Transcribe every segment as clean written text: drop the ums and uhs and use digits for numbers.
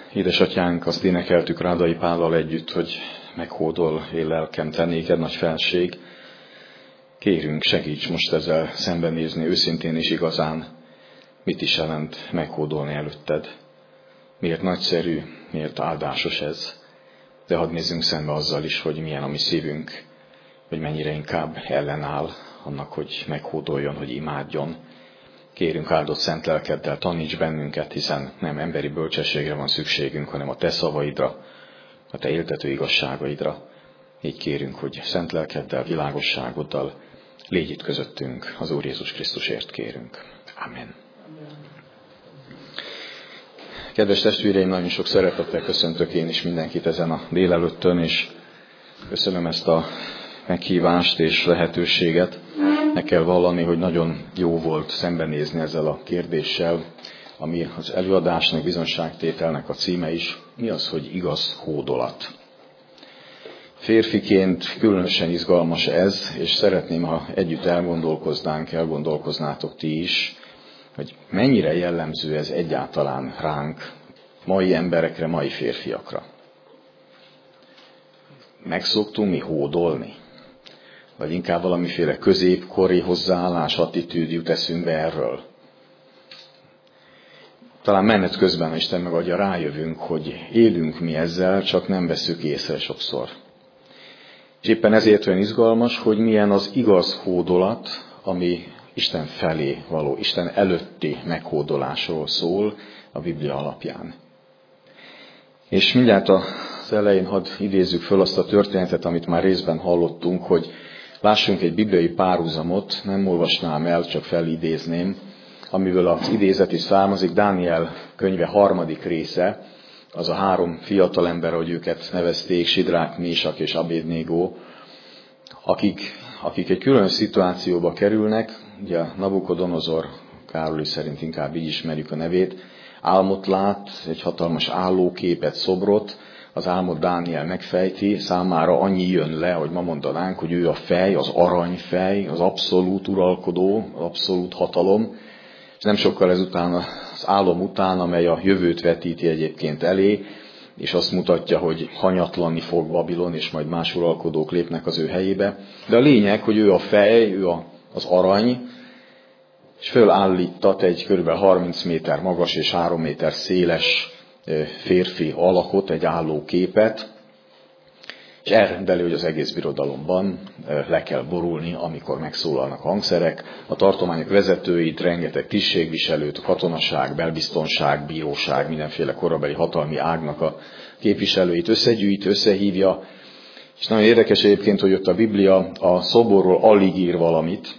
Édesatyánk, azt énekeltük Rádai Pállal együtt, hogy meghódol én lelkem, te néked nagy felség. Kérünk, segíts most ezzel szembenézni őszintén és igazán, mit is jelent meghódolni előtted. Miért nagyszerű, miért áldásos ez. De hadd nézzünk szembe azzal is, hogy milyen a mi szívünk, hogy mennyire inkább ellenáll annak, hogy meghódoljon, hogy imádjon. Kérünk, áldott szent lelkeddel, taníts bennünket, hiszen nem emberi bölcsességre van szükségünk, hanem a te szavaidra, a te éltető igazságaidra. Így kérünk, hogy szent lelkeddel, világosságoddal légy itt közöttünk, az Úr Jézus Krisztusért kérünk. Amen. Kedves testvéreim, nagyon sok szeretettel köszöntök én is mindenkit ezen a délelőttön, és köszönöm ezt a meghívást és lehetőséget. Meg kell vallani, hogy nagyon jó volt szembenézni ezzel a kérdéssel, ami az előadásnak, bizonságtételnek a címe is. Mi az, hogy igaz hódolat? Férfiként különösen izgalmas ez, és szeretném, ha együtt elgondolkoznátok ti is, hogy mennyire jellemző ez egyáltalán ránk, mai emberekre, mai férfiakra. Megszoktunk mi hódolni? Vagy inkább valamiféle középkori hozzáállás, attitűd jut eszünkbe erről. Talán menet közben Isten megadja, rájövünk, hogy élünk mi ezzel, csak nem vesszük észre sokszor. És éppen ezért olyan izgalmas, hogy milyen az igaz hódolat, ami Isten felé való, Isten előtti meghódolásról szól a Biblia alapján. És mindjárt az elején hadd idézzük föl azt a történetet, amit már részben hallottunk, hogy lássunk egy bibliai párhuzamot, nem olvasnám el, csak felidézném, amiből az idézet is származik. Dániel könyve 3. része, az a 3 fiatalember, ahogy őket nevezték, Sidrák, Mésak és Abédnégó, akik egy különös szituációba kerülnek. Ugye Nabukodonozor, Károly szerint inkább így ismerjük a nevét, álmot lát, egy hatalmas állóképet, szobrot. Az álmot Dániel megfejti, számára annyi jön le, hogy ma mondanánk, hogy ő a fej, az aranyfej, az abszolút uralkodó, az abszolút hatalom. És nem sokkal ezután, az álom után, amely a jövőt vetíti egyébként elé, és azt mutatja, hogy hanyatlani fog Babilon, és majd más uralkodók lépnek az ő helyébe. De a lényeg, hogy ő a fej, ő az arany, és fölállítat egy kb. 30 méter magas és 3 méter széles férfi alakot, egy állóképet, és elrendeli, hogy az egész birodalomban le kell borulni, amikor megszólalnak hangszerek. A tartományok vezetőit, rengeteg tisztségviselőt, a katonaság, belbiztonság, bíróság, mindenféle korabeli hatalmi ágnak a képviselőit összegyűjt, összehívja. És nagyon érdekes egyébként, hogy ott a Biblia a szoborról alig ír valamit,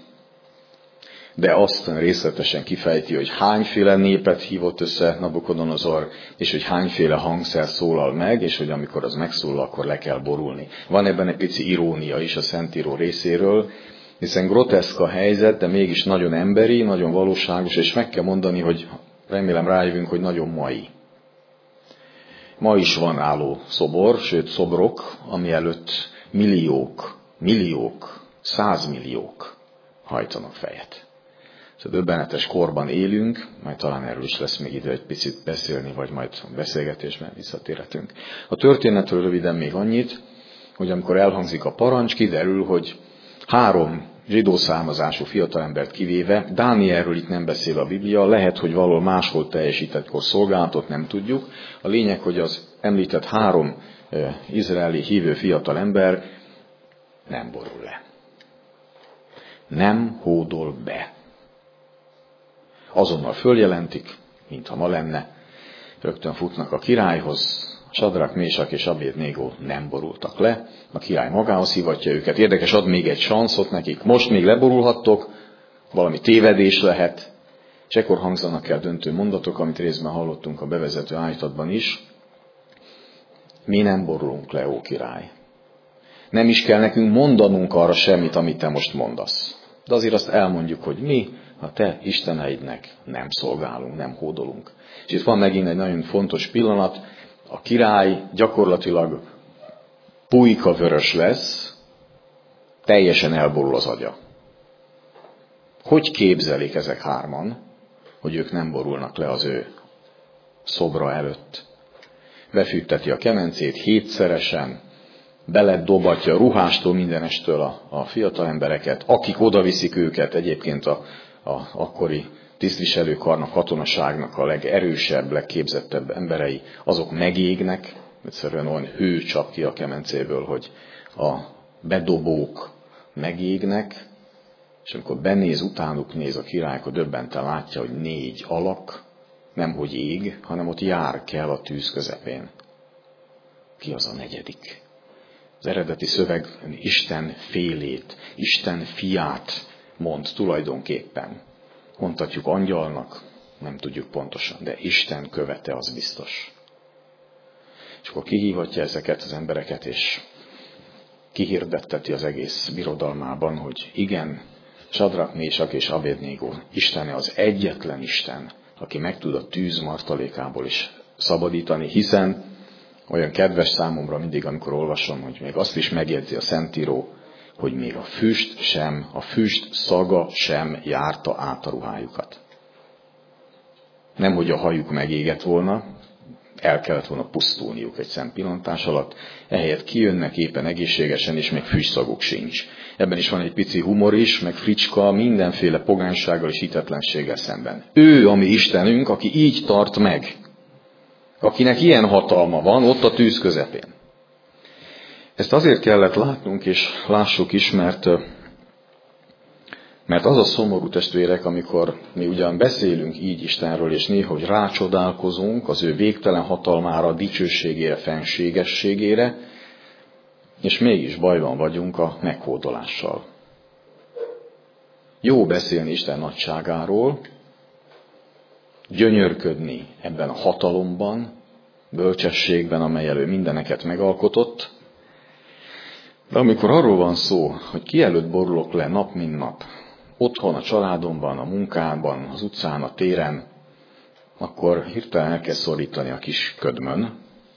de azt részletesen kifejti, hogy hányféle népet hívott össze Nabukodonozor, és hogy hányféle hangszer szólal meg, és hogy amikor az megszólal, akkor le kell borulni. Van ebben egy pici irónia is a Szentíró részéről, hiszen groteszk a helyzet, de mégis nagyon emberi, nagyon valóságos, és meg kell mondani, hogy remélem rájövünk, hogy nagyon mai. Ma is van álló szobor, sőt szobrok, ami előtt milliók, 100 milliók hajtanak fejet. Döbbenetes korban élünk, majd talán erről is lesz még idő egy picit beszélni, vagy majd a beszélgetésben visszatérhetünk. A történetről röviden még annyit, hogy amikor elhangzik a parancs, kiderül, hogy 3 zsidó származású fiatalembert kivéve, Dánielről itt nem beszél a Biblia, lehet, hogy valahol máshol teljesítettkor szolgálatot, nem tudjuk. A lényeg, hogy az említett 3 izraeli hívő fiatalember nem borul le. Nem hódol be. Azonnal följelentik, mintha ma lenne, rögtön futnak a királyhoz, Sadrak, Mésak és Abédnégó nem borultak le, a király magához hívatja őket, érdekes, ad még egy sanszot nekik, most még leborulhattok, valami tévedés lehet, és ekkor hangzanak el döntő mondatok, amit részben hallottunk a bevezető ájtatban is. Mi nem borulunk le, ó király. Nem is kell nekünk mondanunk arra semmit, amit te most mondasz. De azért azt elmondjuk, hogy mi a te isteneidnek nem szolgálunk, nem hódolunk. És itt van megint egy nagyon fontos pillanat, a király gyakorlatilag pulykavörös lesz, teljesen elborul az agya. Hogy képzelik ezek 3, hogy ők nem borulnak le az ő szobra előtt? befűtteti a kemencét hétszeresen, beledobatja ruhástól mindenestől a fiatal embereket, akik odaviszik őket, egyébként a akkori tisztviselőkarnak, katonaságnak a legerősebb, legképzettebb emberei, azok megégnek, egyszerűen olyan hő csap ki a kemencéből, hogy a bedobók megégnek, és amikor benéz, utánuk néz a király, akkor döbbenten látja, hogy 4 alak, nemhogy ég, hanem ott jár kell a tűz közepén. Ki az a 4? Az eredeti szöveg Isten félét, Isten fiát mond tulajdonképpen. Mondhatjuk angyalnak, nem tudjuk pontosan, de Isten követe, az biztos. És akkor kihívatja ezeket az embereket, és kihirdetteti az egész birodalmában, hogy igen, Sadrak, Mésak és Abednego Istene az egyetlen Isten, aki meg tud a tűz martalékából is szabadítani, hiszen olyan kedves számomra mindig, amikor olvasom, hogy még azt is megjegyzi a Szentíró, hogy még a füst szaga sem járta át a ruhájukat. Nem, hogy a hajuk megégett volna, el kellett volna pusztulniuk egy szempillantás alatt, ehelyett kijönnek éppen egészségesen, és még füstszaguk sincs. Ebben is van egy pici humor is, meg fricska, mindenféle pogánysággal és hitetlenséggel szemben. Ő a mi Istenünk, aki így tart meg, akinek ilyen hatalma van ott a tűz közepén. Ezt azért kellett látnunk, és lássuk is, mert az a szomorú, testvérek, amikor mi ugyan beszélünk így Istenről, és néha, hogy rácsodálkozunk az ő végtelen hatalmára, dicsőségére, fenségességére, és mégis bajban vagyunk a meghódolással. Jó beszélni Isten nagyságáról, gyönyörködni ebben a hatalomban, bölcsességben, amelyel ő mindeneket megalkotott, de amikor arról van szó, hogy ki előtt borulok le nap mint nap, otthon, a családomban, a munkában, az utcán, a téren, akkor hirtelen el kell szorítani a kis ködmön,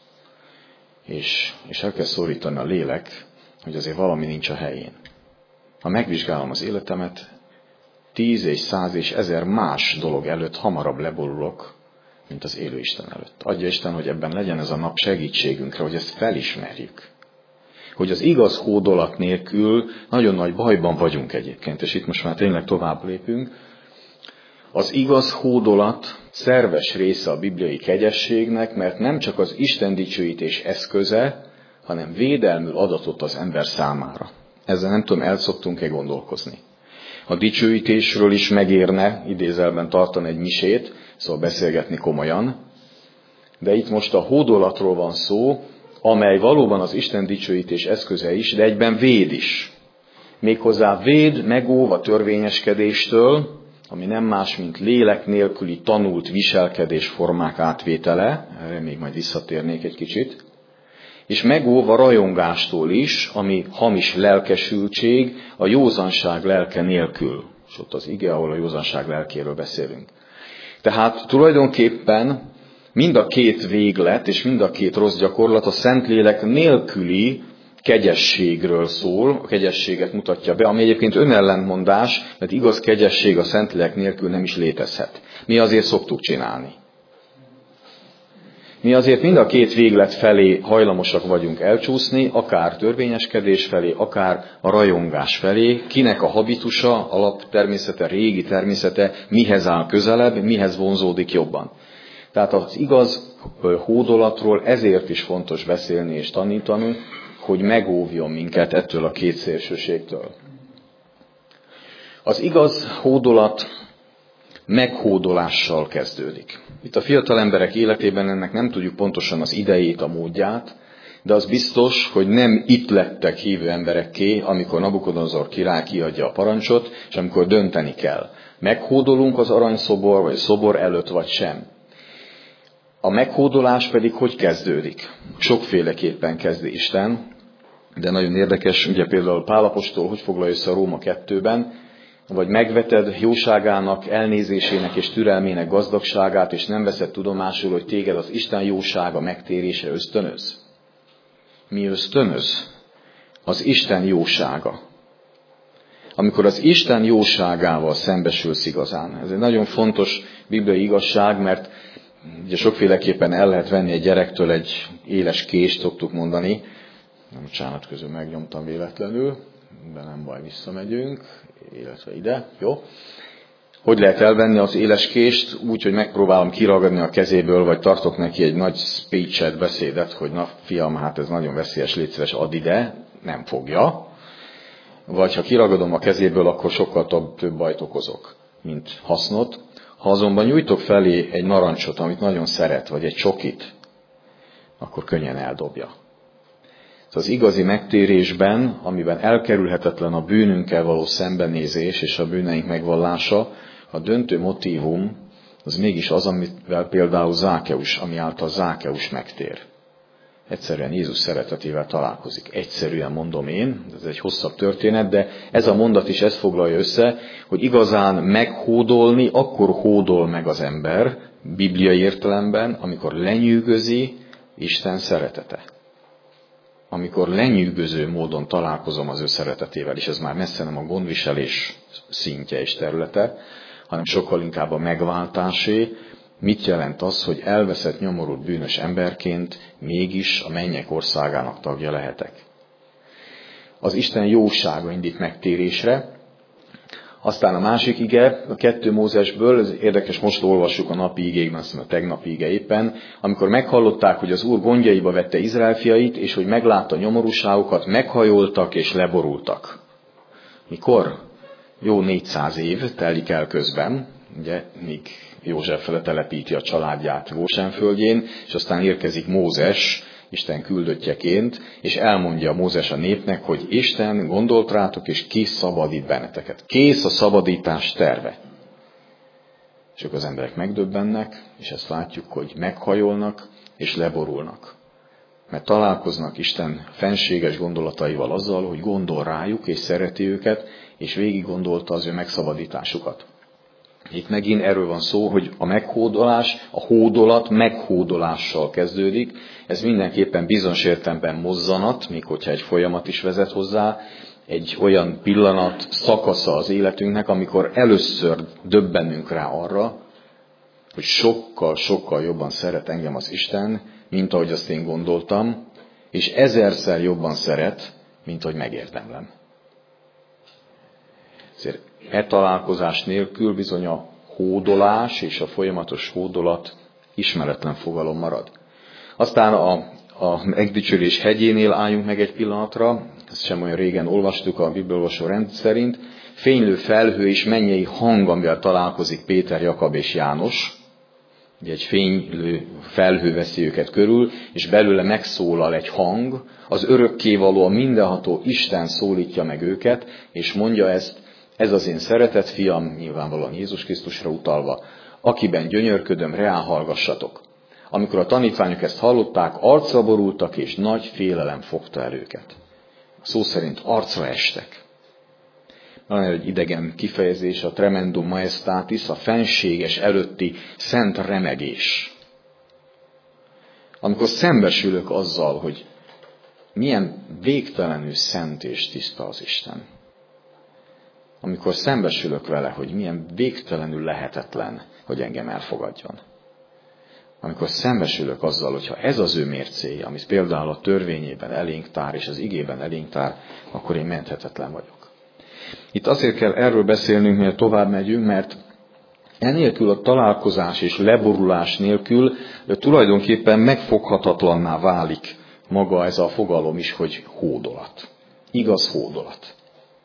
és el kell szorítani a lélek, hogy azért valami nincs a helyén. Ha megvizsgálom az életemet, 10 és 100 és 1000 más dolog előtt hamarabb leborulok, mint az élő Isten előtt. Adja Isten, hogy ebben legyen ez a nap segítségünkre, hogy ezt felismerjük. Hogy az igaz hódolat nélkül nagyon nagy bajban vagyunk egyébként, és itt most már tényleg tovább lépünk. Az igaz hódolat szerves része a bibliai kegyességnek, mert nem csak az Isten dicsőítés eszköze, hanem védelmül adatot az ember számára. Ezzel nem tudom, el szoktunk-e gondolkozni. A dicsőítésről is megérne idézelben tartani egy misét, szóval beszélgetni komolyan, de itt most a hódolatról van szó, amely valóban az Isten dicsőítés eszköze is, de egyben véd is. Méghozzá véd, megóv a törvényeskedéstől, ami nem más, mint lélek nélküli tanult viselkedés formák átvétele, erre még majd visszatérnék egy kicsit, és megóv a rajongástól is, ami hamis lelkesültség, a józanság lelke nélkül. És ott az ige, ahol a józanság lelkéről beszélünk. Tehát tulajdonképpen mind a két véglet és mind a két rossz gyakorlat a Szentlélek nélküli kegyességről szól, a kegyességet mutatja be, ami egyébként önellentmondás, mert igaz kegyesség a Szentlélek nélkül nem is létezhet. Mi azért szoktuk csinálni. Mi azért mind a két véglet felé hajlamosak vagyunk elcsúszni, akár törvényeskedés felé, akár a rajongás felé, kinek a habitusa, alaptermészete, régi természete mihez áll közelebb, mihez vonzódik jobban. Tehát az igaz hódolatról ezért is fontos beszélni és tanítani, hogy megóvjon minket ettől a két szélsőségtől. Az igaz hódolat meghódolással kezdődik. Itt a fiatal emberek életében ennek nem tudjuk pontosan az idejét, a módját, de az biztos, hogy nem itt lettek hívő emberekké, amikor Nabukodonozor király kiadja a parancsot, és amikor dönteni kell. Meghódolunk az aranyszobor vagy szobor előtt, vagy sem. A meghódolás pedig hogy kezdődik? Sokféleképpen kezdi Isten, de nagyon érdekes, ugye például Pál apostol hogy foglalja össze a Róma 2-ben, vagy megveted jóságának, elnézésének és türelmének gazdagságát, és nem veszed tudomásul, hogy téged az Isten jósága megtérése ösztönöz. Mi ösztönöz? Az Isten jósága. Amikor az Isten jóságával szembesülsz igazán. Ez egy nagyon fontos bibliai igazság, mert Ugye sokféleképpen el lehet venni egy gyerektől egy éles kést, szoktuk mondani. Nem, bocsánat, közül megnyomtam véletlenül, de nem baj, visszamegyünk, illetve ide, jó. Hogy lehet elvenni az éles kést? Úgy, hogy megpróbálom kiragadni a kezéből, vagy tartok neki egy nagy speech-et, beszédet, hogy na fiam, hát ez nagyon veszélyes, légy szíves, add ide, nem fogja. Vagy ha kiragadom a kezéből, akkor sokkal több bajt okozok, mint hasznot. Ha azonban nyújtok felé egy narancsot, amit nagyon szeret, vagy egy csokit, akkor könnyen eldobja. Az igazi megtérésben, amiben elkerülhetetlen a bűnünkkel való szembenézés és a bűneink megvallása, a döntő motívum az mégis az, amivel például Zákeus, ami által Zákeus megtér. Egyszerűen Jézus szeretetével találkozik. Egyszerűen mondom én, ez egy hosszabb történet, de ez a mondat is ezt foglalja össze, hogy igazán meghódolni, akkor hódol meg az ember, bibliai értelemben, amikor lenyűgözi Isten szeretete. Amikor lenyűgöző módon találkozom az ő szeretetével, és ez már messze nem a gondviselés szintje és területe, hanem sokkal inkább a megváltásé. Mit jelent az, hogy elveszett, nyomorult bűnös emberként mégis a mennyek országának tagja lehetek? Az Isten jósága indít megtérésre. Aztán a másik ige, a 2 Mózesből, ez érdekes, most olvassuk a napi igékben, azt mondom, a tegnapi ige éppen, amikor meghallották, hogy az Úr gondjaiba vette Izrael fiait, és hogy meglátta nyomorúságukat, meghajoltak és leborultak. Mikor? Jó 400 év telik el közben, ugye, míg József telepíti a családját Gósen földjén, és aztán érkezik Mózes, Isten küldöttjeként, és elmondja Mózes a népnek, hogy Isten gondolt rátok, és kiszabadít benneteket. Kész a szabadítás terve. És akkor az emberek megdöbbennek, és ezt látjuk, hogy meghajolnak, és leborulnak. Mert találkoznak Isten fenséges gondolataival azzal, hogy gondol rájuk, és szereti őket, és végig gondolta az ő megszabadításukat. Itt megint erről van szó, hogy a meghódolás, a hódolat meghódolással kezdődik. Ez mindenképpen bizonyos értelemben mozzanat, még hogyha egy folyamat is vezet hozzá, egy olyan pillanat, szakasza az életünknek, amikor először döbbenünk rá arra, hogy sokkal jobban szeret engem az Isten, mint ahogy azt én gondoltam, és 1000-szer jobban szeret, mint ahogy megérdemlem. Ezért találkozás nélkül bizony a hódolás és a folyamatos hódolat ismeretlen fogalom marad. Aztán a megdicsőlés hegyénél álljunk meg egy pillanatra, ezt sem olyan régen olvastuk a bibliaolvasó rend szerint, fénylő felhő és mennyei hang, amivel találkozik Péter, Jakab és János. Ugye egy fénylő felhő veszi őket körül, és belőle megszólal egy hang, az örökkévaló, a mindenható Isten szólítja meg őket, és mondja ezt, ez az én szeretett fiam, nyilvánvalóan Jézus Krisztusra utalva, akiben gyönyörködöm, reá hallgassatok. Amikor a tanítványok ezt hallották, arcra borultak, és nagy félelem fogta el őket. Szó szerint arcra estek. Van egy idegen kifejezés, a tremendum majestatis, a fenséges előtti szent remegés. Amikor szembesülök azzal, hogy milyen végtelenül szent és tiszta az Isten. Amikor szembesülök vele, hogy milyen végtelenül lehetetlen, hogy engem elfogadjon. Amikor szembesülök azzal, hogyha ez az ő mércéje, amit például a törvényében elénk tár, és az igében elénk tár, akkor én menthetetlen vagyok. Itt azért kell erről beszélnünk, mert tovább megyünk, mert enélkül a találkozás és leborulás nélkül tulajdonképpen megfoghatatlanná válik maga ez a fogalom is, hogy hódolat. Igaz hódolat.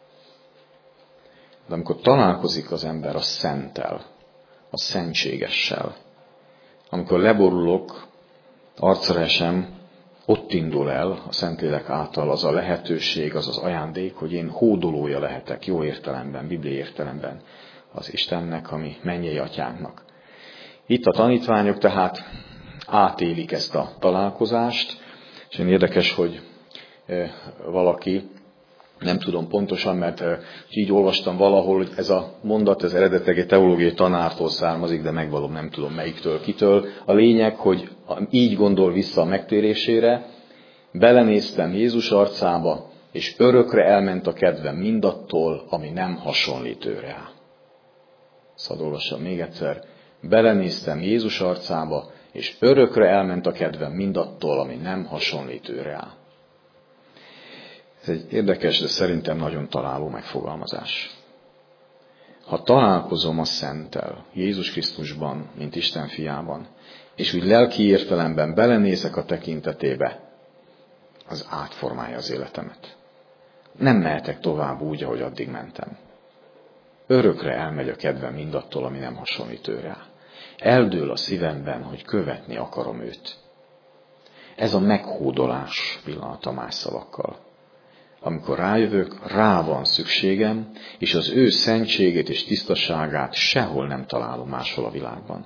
De amikor találkozik az ember a szenttel, a szentségessel, amikor leborulok, arcra esem, ott indul el a Szentlélek által az a lehetőség, az az ajándék, hogy én hódolója lehetek, jó értelemben, bibliai értelemben az Istennek, ami mennyei atyánknak. Itt a tanítványok tehát átélik ezt a találkozást, és én érdekes, hogy valaki, nem tudom pontosan, mert így olvastam valahol, hogy ez a mondat, ez eredetileg egy teológiai tanártól származik, de megvalom, nem tudom melyiktől, kitől. A lényeg, hogy így gondol vissza a megtérésére, belenéztem Jézus arcába, és örökre elment a kedvem mindattól, ami nem hasonlít őre. Szóval olvassam még egyszer, Belenéztem Jézus arcába, és örökre elment a kedvem mindattól, ami nem hasonlít őre áll. Ez egy érdekes, de szerintem nagyon találó megfogalmazás. Ha találkozom a Szenttel, Jézus Krisztusban, mint Isten fiában, és úgy lelki értelemben belenézek a tekintetébe, az átformálja az életemet. Nem mehetek tovább úgy, ahogy addig mentem. Örökre elmegy a kedvem mindattól, ami nem hasonlít őre áll. Eldől a szívemben, hogy követni akarom őt. Ez a meghódolás pillanata más szavakkal. Amikor rájövök, rá van szükségem, és az ő szentségét és tisztaságát sehol nem találom máshol a világban.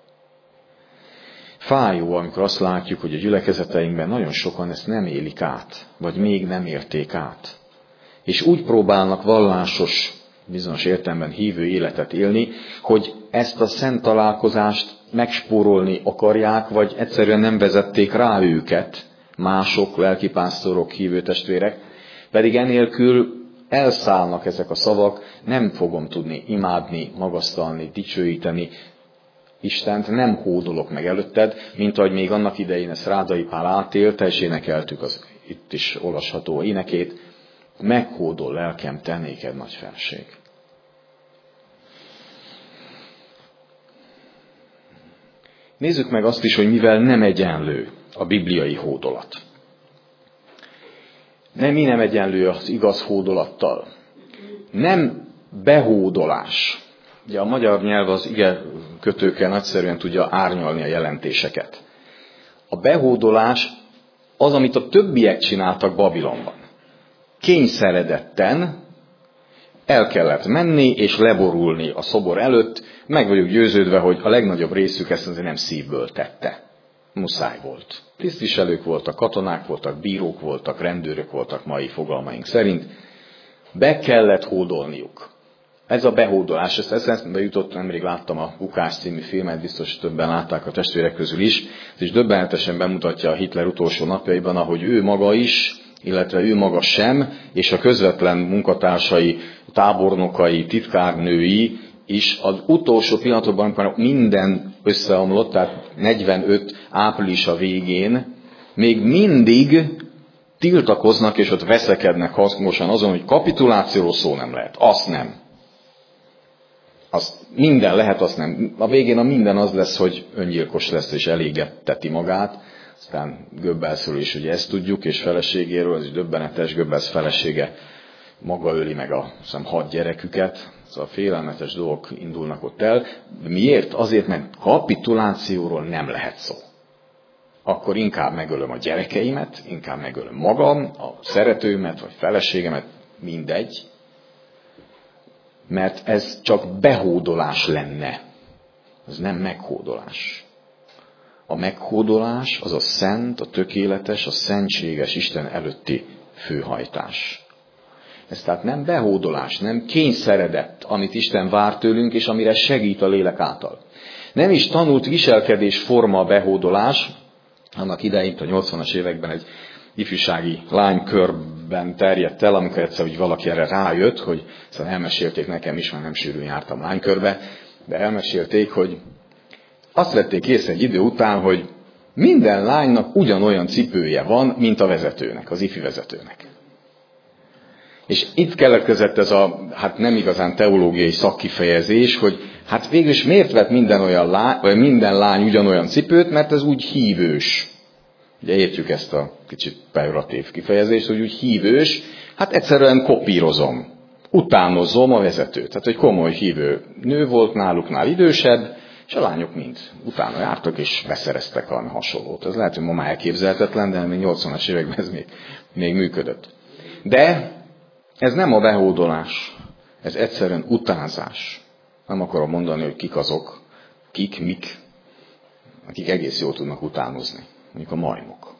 Fájó, amikor azt látjuk, hogy a gyülekezeteinkben nagyon sokan ezt nem élik át, vagy még nem érték át. És úgy próbálnak vallásos, bizonyos értelemben hívő életet élni, hogy ezt a szent találkozást megspórolni akarják, vagy egyszerűen nem vezették rá őket, mások, lelkipásztorok, hívő testvérek, pedig enélkül elszállnak ezek a szavak, nem fogom tudni imádni, magasztalni, dicsőíteni Istent, nem hódolok meg előtted, mint ahogy még annak idején ezt Rádai Pál átélte, és énekeltük az itt is olvasható énekét, meghódol lelkem, te néked nagy fenség. Nézzük meg azt is, hogy mivel nem egyenlő a bibliai hódolat. Mi nem egyenlő az igaz hódolattal. Nem behódolás. Ugye a magyar nyelv az ige kötőkkel nagyszerűen tudja árnyalni a jelentéseket. A behódolás az, amit a többiek csináltak Babilonban. Kényszeredetten el kellett menni és leborulni a szobor előtt. Meg vagyok győződve, hogy a legnagyobb részük ezt azért nem szívből tette. Muszáj volt. Tisztviselők voltak, katonák voltak, bírók voltak, rendőrök voltak mai fogalmaink szerint. Be kellett hódolniuk. Ez a behódolás, ezt eszembe jutott, nemrég láttam a Bukás című filmet, biztos többen látták a testvérek közül is, és döbbenetesen bemutatja a Hitler utolsó napjaiban, ahogy ő maga is, illetve ő maga sem, és a közvetlen munkatársai, tábornokai, titkárnői is az utolsó pillanatokban, amikor minden összeomlott, tehát 45 áprilisa végén, még mindig tiltakoznak, és ott veszekednek hangosan azon, hogy kapitulációról szó nem lehet. Azt nem. Azt minden lehet, azt nem. A végén a minden az lesz, hogy öngyilkos lesz, és elégetteti magát. Aztán Goebbelsről is ugye ezt tudjuk, és feleségéről, ez is döbbenetes, Goebbels felesége maga öli meg a 6 gyereküket. Szóval félelmetes dolgok indulnak ott el. Miért? Azért, mert kapitulációról nem lehet szó. Akkor inkább megölöm a gyerekeimet, inkább megölöm magam, a szeretőmet, vagy feleségemet, mindegy. Mert ez csak behódolás lenne. Ez nem meghódolás. A meghódolás az a szent, a tökéletes, a szentséges Isten előtti főhajtás. Ez tehát nem behódolás, nem kényszeredett, amit Isten vár tőlünk, és amire segít a lélek által. Nem is tanult viselkedés forma a behódolás. Annak idején, a 80-as években egy ifjúsági lánykörben terjedt el, amikor egyszer úgy valaki erre rájött, hogy szóval elmesélték nekem is, mert nem sűrűn jártam lánykörbe, de elmesélték, hogy azt vették észre egy idő után, hogy minden lánynak ugyanolyan cipője van, mint a vezetőnek, az ifi vezetőnek. És itt keletkezett ez a, nem igazán teológiai szakkifejezés, hogy végül is miért vett minden lány ugyanolyan cipőt, mert ez úgy hívős. Ugye értjük ezt a kicsit pejoratív kifejezést, hogy úgy hívős, egyszerűen kopírozom, utánozom a vezetőt. Tehát egy komoly hívő nő volt náluknál idősebb, és a lányok mind utána jártak, és beszereztek valami hasonlót. Ez lehet, hogy ma már elképzelhetetlen, de még 80-as években ez még működött. De ez nem a behódolás, ez egyszerűen utánzás. Nem akarom mondani, hogy kik azok, mik, akik egész jól tudnak utánozni, mondjuk a majmok.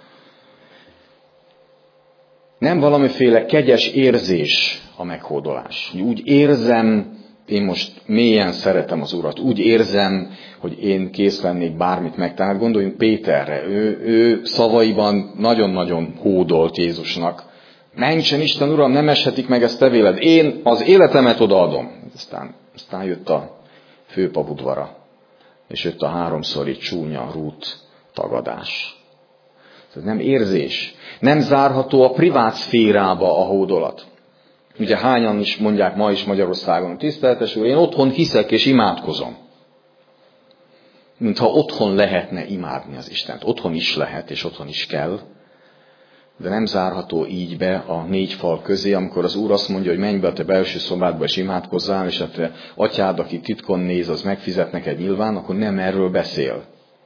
Nem valamiféle kegyes érzés a meghódolás. Úgy érzem, én most mélyen szeretem az Urat, úgy érzem, hogy én kész lennék bármit megtenni. Gondoljunk Péterre, ő szavaiban nagyon-nagyon hódolt Jézusnak. Mentsen Isten, Uram, nem eshetik meg ezt te véled. Én az életemet odaadom. Aztán jött a főpap udvara. és jött a háromszori csúnya rút tagadás. Ez nem érzés. Nem zárható a privát szférába a hódolat. Ugye hányan is mondják ma is Magyarországon, tiszteletes úr, én otthon hiszek és imádkozom. Mintha otthon lehetne imádni az Istent. Otthon is lehet, és otthon is kell, de nem zárható így be a négy fal közé, amikor az Úr azt mondja, hogy menj be a te belső szobádba és imádkozzál, és a te atyád, aki titkon néz, az megfizet neked nyilván, akkor nem erről beszél.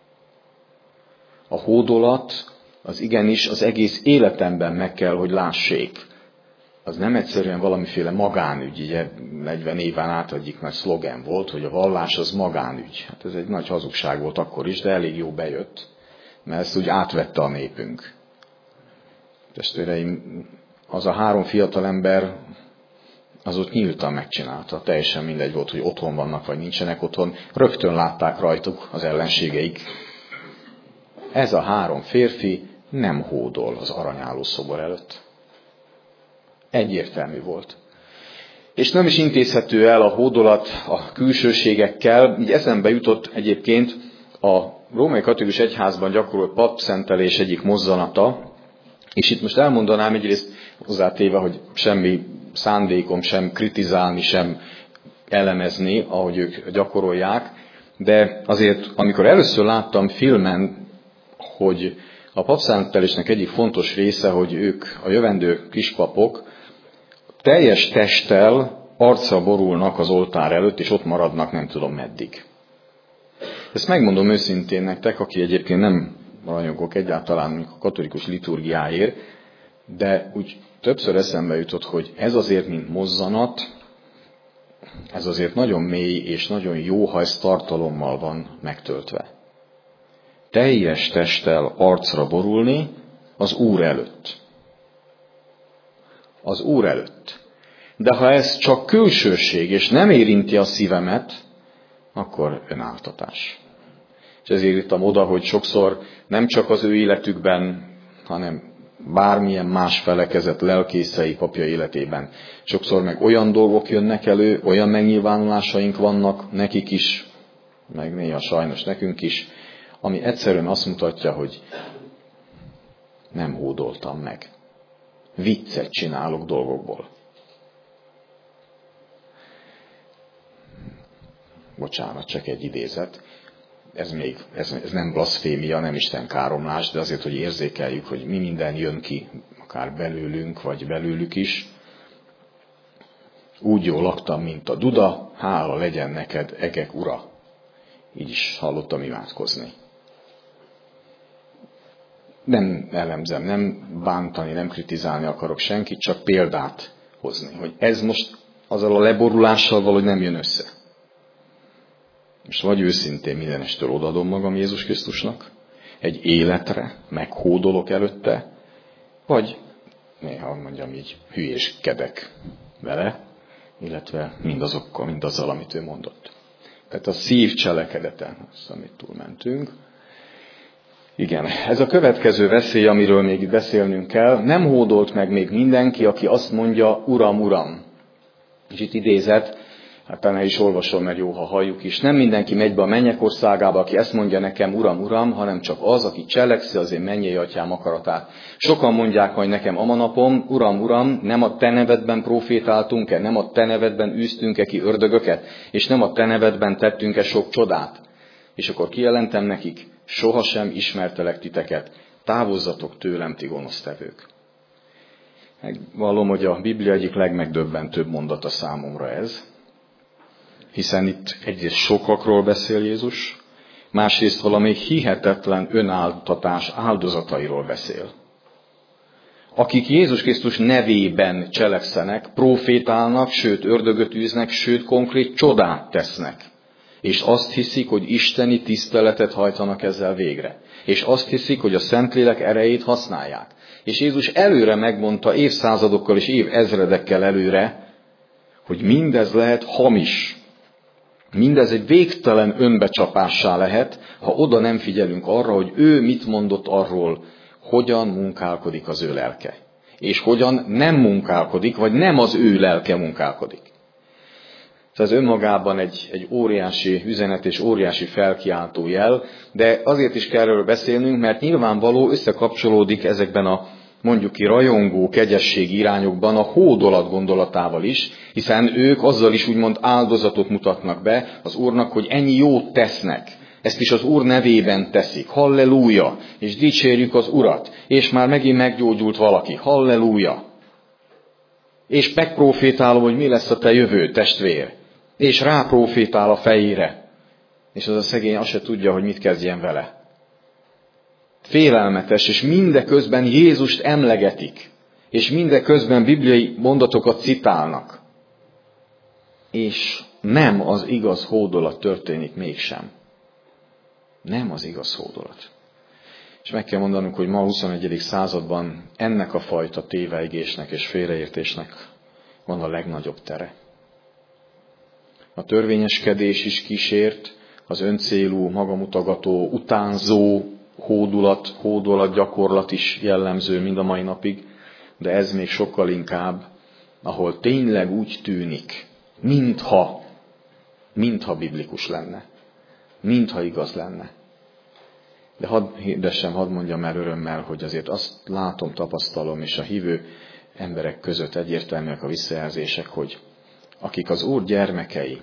A hódolat az igenis az egész életemben meg kell, hogy lássék. Az nem egyszerűen valamiféle magánügy, ugye 40 éven át egyik nagy szlogen volt, hogy a vallás az magánügy. Hát ez egy nagy hazugság volt akkor is, de elég jó bejött, mert ezt úgy átvette a népünk. Testvéreim, az a 3 fiatalember az ott nyíltan megcsinálta. Teljesen mindegy volt, hogy otthon vannak, vagy nincsenek otthon. Rögtön látták rajtuk az ellenségeik. Ez a 3 férfi nem hódol az aranyálló szobor előtt. Egyértelmű volt. És nem is intézhető el a hódolat a külsőségekkel. Így eszembe jutott egyébként a római katolikus egyházban gyakorolt papszentelés egyik mozzanata, és itt most elmondanám egyrészt hozzátéve, hogy semmi szándékom sem kritizálni, sem elemezni, ahogy ők gyakorolják, de azért, amikor először láttam filmen, hogy a papszentelésnek egyik fontos része, hogy ők, a jövendő kispapok, teljes testtel arcra borulnak az oltár előtt, és ott maradnak nem tudom meddig. Ezt megmondom őszintén nektek, aki egyébként nem rajongok egyáltalán a katolikus liturgiáért, de úgy többször eszembe jutott, hogy ez azért, mint mozzanat, ez azért nagyon mély és nagyon jó, ha ez tartalommal van megtöltve. Teljes testtel arcra borulni az Úr előtt. Az Úr előtt. De ha ez csak külsőség, és nem érinti a szívemet, akkor önáltatás. És ezért írtam oda, hogy sokszor nem csak az ő életükben, hanem bármilyen más felekezet lelkészei papja életében. Sokszor meg olyan dolgok jönnek elő, olyan megnyilvánulásaink vannak nekik is, meg néha sajnos nekünk is, ami egyszerűen azt mutatja, hogy nem hódoltam meg. Viccet csinálok dolgokból. Bocsánat, csak egy idézet. Ez nem blaszfémia, nem istenkáromlás, de azért, hogy érzékeljük, hogy mi minden jön ki, akár belőlünk, vagy belőlük is. Úgy jól laktam, mint a duda, hála legyen neked, egek ura. Így is hallottam imádkozni. Nem elemzem, nem bántani, nem kritizálni akarok senkit, csak példát hozni, hogy ez most azzal a leborulással valahogy nem jön össze. Most vagy őszintén mindenestől odaadom magam Jézus Krisztusnak, egy életre, meghódolok előtte, vagy néha mondjam így, hülyéskedek vele, illetve mindazzal, amit ő mondott. Tehát a szív cselekedete, azt, amit túlmentünk. Igen, ez a következő veszély, amiről még itt beszélnünk kell. Nem hódolt meg még mindenki, aki azt mondja, Uram, Uram. És itt idézet, hát talán is olvasom, mert jó, ha halljuk is. Nem mindenki megy be a mennyek országába, aki ezt mondja nekem, Uram, Uram, hanem csak az, aki cselekszi az én mennyei atyám akaratát. Sokan mondják majd nekem a manapom, Uram, Uram, nem a te nevedben profétáltunk-e, nem a te nevedben űztünk-e ki ördögöket, és nem a te nevedben tettünk-e sok csodát. És akkor kijelentem nekik, sohasem ismertelek titeket, távozzatok tőlem, ti gonosztevők. Megvallom, hogy a Biblia egyik legmegdöbbentőbb mondata számomra ez, hiszen itt egyrészt sokakról beszél Jézus, másrészt valami hihetetlen önáltatás áldozatairól beszél. Akik Jézus Krisztus nevében cselekszenek, profétálnak, sőt ördögöt űznek, sőt konkrét csodát tesznek. És azt hiszik, hogy isteni tiszteletet hajtanak ezzel végre. És azt hiszik, hogy a Szentlélek erejét használják. És Jézus előre megmondta évszázadokkal és évezredekkel előre, hogy mindez lehet hamis. Mindez egy végtelen önbecsapássá lehet, ha oda nem figyelünk arra, hogy ő mit mondott arról, hogyan munkálkodik az ő lelke. És hogyan nem munkálkodik, vagy nem az ő lelke munkálkodik. Ez önmagában egy óriási üzenet és óriási felkiáltó jel, de azért is kell erről beszélnünk, mert nyilvánvaló összekapcsolódik ezekben a mondjuk ki rajongó kegyesség irányokban a hódolat gondolatával is, hiszen ők azzal is úgymond áldozatot mutatnak be az Úrnak, hogy ennyi jót tesznek. Ezt is az Úr nevében teszik. Halleluja! És dicsérjük az Urat. És már megint meggyógyult valaki. Halleluja! És megprofétálom, hogy mi lesz a te jövő, testvér. És ráprofétál a fejére. És az a szegény azt se tudja, hogy mit kezdjen vele. Félelmetes, és mindeközben Jézust emlegetik. És mindeközben bibliai mondatokat citálnak. És nem az igaz hódolat történik mégsem. Nem az igaz hódolat. És meg kell mondanunk, hogy ma a 21. században ennek a fajta tévejgésnek és félreértésnek van a legnagyobb tere. A törvényeskedés is kísért, az öncélú, magamutogató, utánzó hódolat gyakorlat is jellemző mind a mai napig, de ez még sokkal inkább, ahol tényleg úgy tűnik, mintha biblikus lenne, mintha igaz lenne. De hadd mondjam el örömmel, hogy azért azt látom, tapasztalom, és a hívő emberek között egyértelműek a visszajelzések, hogy akik az Úr gyermekei,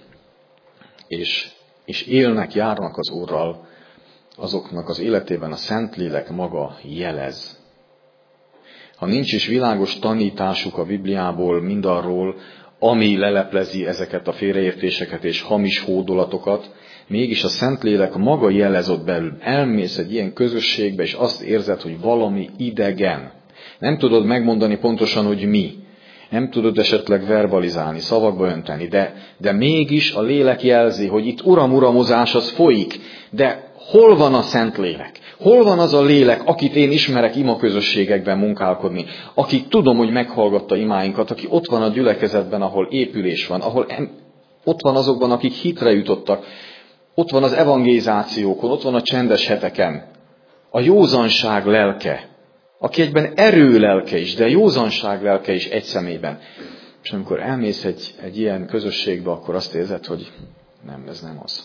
és élnek, járnak az Úrral, azoknak az életében a Szentlélek maga jelez. Ha nincs is világos tanításuk a Bibliából mindarról, ami leleplezi ezeket a félreértéseket és hamis hódolatokat, mégis a Szentlélek maga jelez ott belül. Elmész egy ilyen közösségbe, és azt érzed, hogy valami idegen. Nem tudod megmondani pontosan, hogy mi. Nem tudod esetleg verbalizálni, szavakba önteni, de mégis a lélek jelzi, hogy itt uramozás az folyik, de hol van a Szentlélek? Hol van az a lélek, akit én ismerek imaközösségekben munkálkodni, aki tudom, hogy meghallgatta imáinkat, aki ott van a gyülekezetben, ahol épülés van, ott van azokban, akik hitre jutottak, ott van az evangelizációkon, ott van a csendes heteken. A józanság lelke, aki egyben erő lelke is, de józanság lelke is egy személyben. És amikor elmész egy ilyen közösségbe, akkor azt érzed, hogy nem, ez nem az.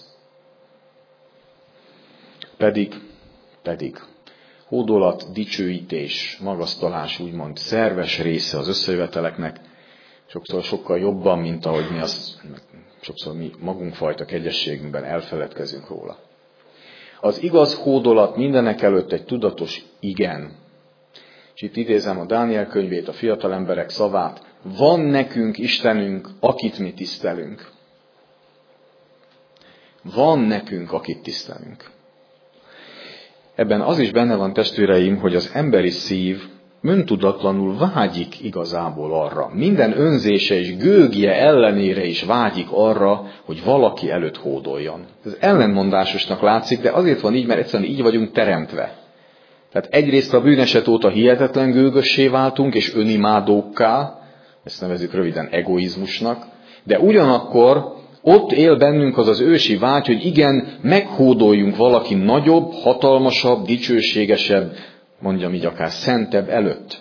Pedig hódolat, dicsőítés, magasztalás, úgymond szerves része az összejöveteleknek, sokszor sokkal jobban, mint ahogy sokszor mi magunkfajta kegyességünkben elfeledkezünk róla. Az igaz hódolat mindenek előtt egy tudatos igen. És itt idézem a Dániel könyvét, a fiatal emberek szavát. Van nekünk Istenünk, akit mi tisztelünk. Van nekünk, akit tisztelünk. Ebben az is benne van, testvéreim, hogy az emberi szív öntudatlanul vágyik igazából arra. Minden önzése és gőgje ellenére is vágyik arra, hogy valaki előtt hódoljon. Ez ellenmondásosnak látszik, de azért van így, mert egyszerűen így vagyunk teremtve. Tehát egyrészt a bűneset óta hihetetlen gőgössé váltunk, és önimádókká, ezt nevezzük röviden egoizmusnak, de ugyanakkor ott él bennünk az az ősi vágy, hogy igen, meghódoljunk valaki nagyobb, hatalmasabb, dicsőségesebb, mondjam így akár szentebb előtt.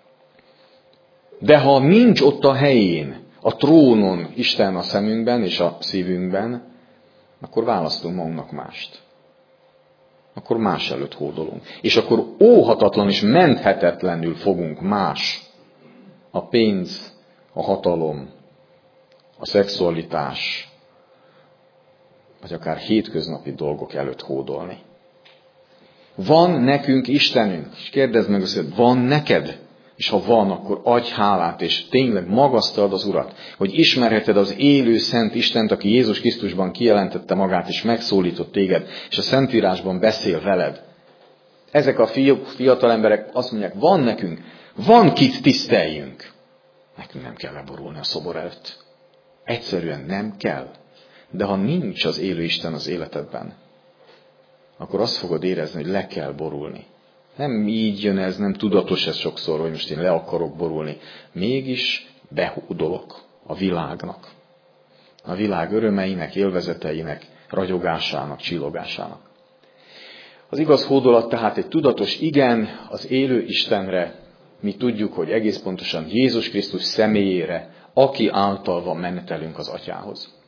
De ha nincs ott a helyén, a trónon Isten a szemünkben és a szívünkben, akkor választunk magunknak mást. Akkor más előtt hódolunk. És akkor óhatatlan és menthetetlenül fogunk a pénz, a hatalom, a szexualitás, vagy akár hétköznapi dolgok előtt hódolni. Van nekünk Istenünk, és kérdezd meg azt, hogy van neked? És ha van, akkor adj hálát, és tényleg magasztald az Urat, hogy ismerheted az élő szent Istent, aki Jézus Krisztusban kijelentette magát, és megszólított téged, és a Szentírásban beszél veled. Ezek a fiatal emberek azt mondják, van nekünk, van kit tiszteljünk. Nekünk nem kell leborulni a szobor előtt. Egyszerűen nem kell. De ha nincs az élő Isten az életedben, akkor azt fogod érezni, hogy le kell borulni. Nem így jön ez, nem tudatos ez sokszor, hogy most én le akarok borulni. Mégis behódolok a világnak. A világ örömeinek, élvezeteinek, ragyogásának, csillogásának. Az igaz hódolat tehát egy tudatos igen az élő Istenre. Mi tudjuk, hogy egész pontosan Jézus Krisztus személyére, aki által van menetelünk az Atyához.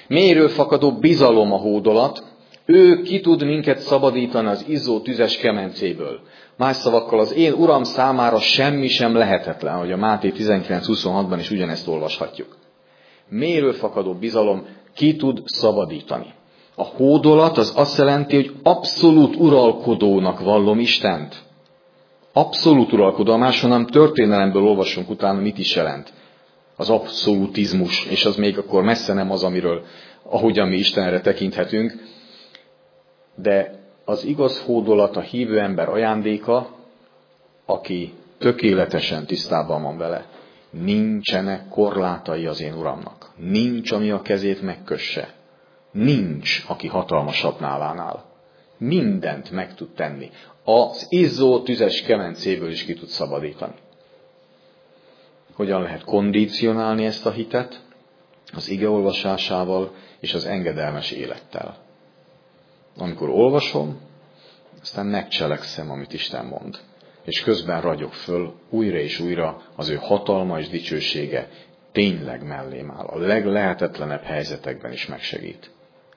Mélyről fakadó bizalom a hódolat. Ő ki tud minket szabadítani az izzó tüzes kemencéből. Más szavakkal az én Uram számára semmi sem lehetetlen, ahogy a Máté 19:26-ban is ugyanezt olvashatjuk. Mélyről fakadó bizalom ki tud szabadítani. A hódolat az azt jelenti, hogy abszolút uralkodónak vallom Istent. Abszolút uralkodó, máshonnan történelemből olvasunk utána, mit is jelent. Az abszolutizmus, és az még akkor messze nem az, ahogyan mi Istenre tekinthetünk. De az igaz hódolat a hívő ember ajándéka, aki tökéletesen tisztában van vele. Nincsenek korlátai az én Uramnak. Nincs, ami a kezét megkösse. Nincs, aki hatalmasabb nálánál. Mindent meg tud tenni. Az izzó tüzes kemencéből is ki tud szabadítani. Hogyan lehet kondicionálni ezt a hitet? Az ige olvasásával és az engedelmes élettel. Amikor olvasom, aztán megcselekszem, amit Isten mond. És közben ragyog föl újra és újra az ő hatalma és dicsősége tényleg mellém áll. A leglehetetlenebb helyzetekben is megsegít.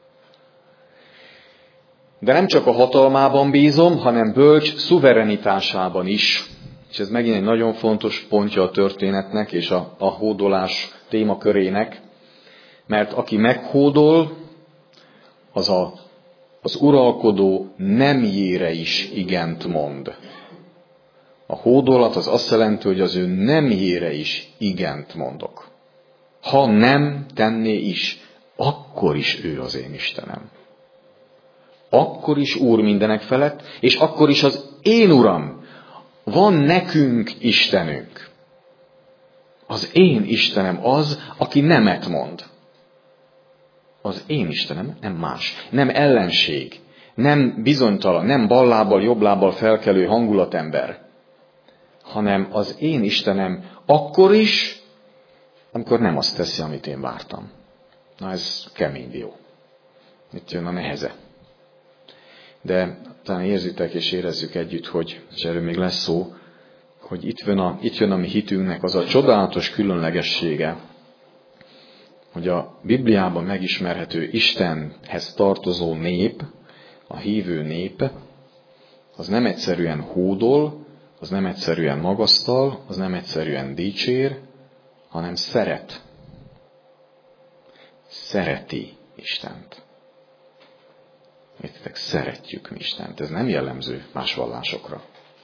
De nem csak a hatalmában bízom, hanem bölcs szuverenitásában is. És ez megint egy nagyon fontos pontja a történetnek és a hódolás témakörének. Mert aki meghódol, az uralkodó nemjére is igent mond. A hódolat az azt jelenti, hogy az ő nemjére is igent mondok. Ha nem tenné is, akkor is ő az én Istenem. Akkor is Úr mindenek felett, és akkor is az én Uram. Van nekünk Istenünk. Az én Istenem az, aki nemet mond. Az én Istenem nem más, nem ellenség, nem bizonytalan, nem ballábbal, jobblábbal felkelő hangulatember, hanem az én Istenem akkor is, amikor nem azt teszi, amit én vártam. Na ez kemény dió. Itt jön a neheze. De talán érzitek és érezzük együtt, és erről még lesz szó, hogy itt jön a mi hitünknek az a csodálatos különlegessége, hogy a Bibliában megismerhető Istenhez tartozó nép, a hívő nép, az nem egyszerűen hódol, az nem egyszerűen magasztal, az nem egyszerűen dicsér, hanem szeret. Szereti Istent. Értitek, szeretjük mi Istent. Ez nem jellemző más vallásokra.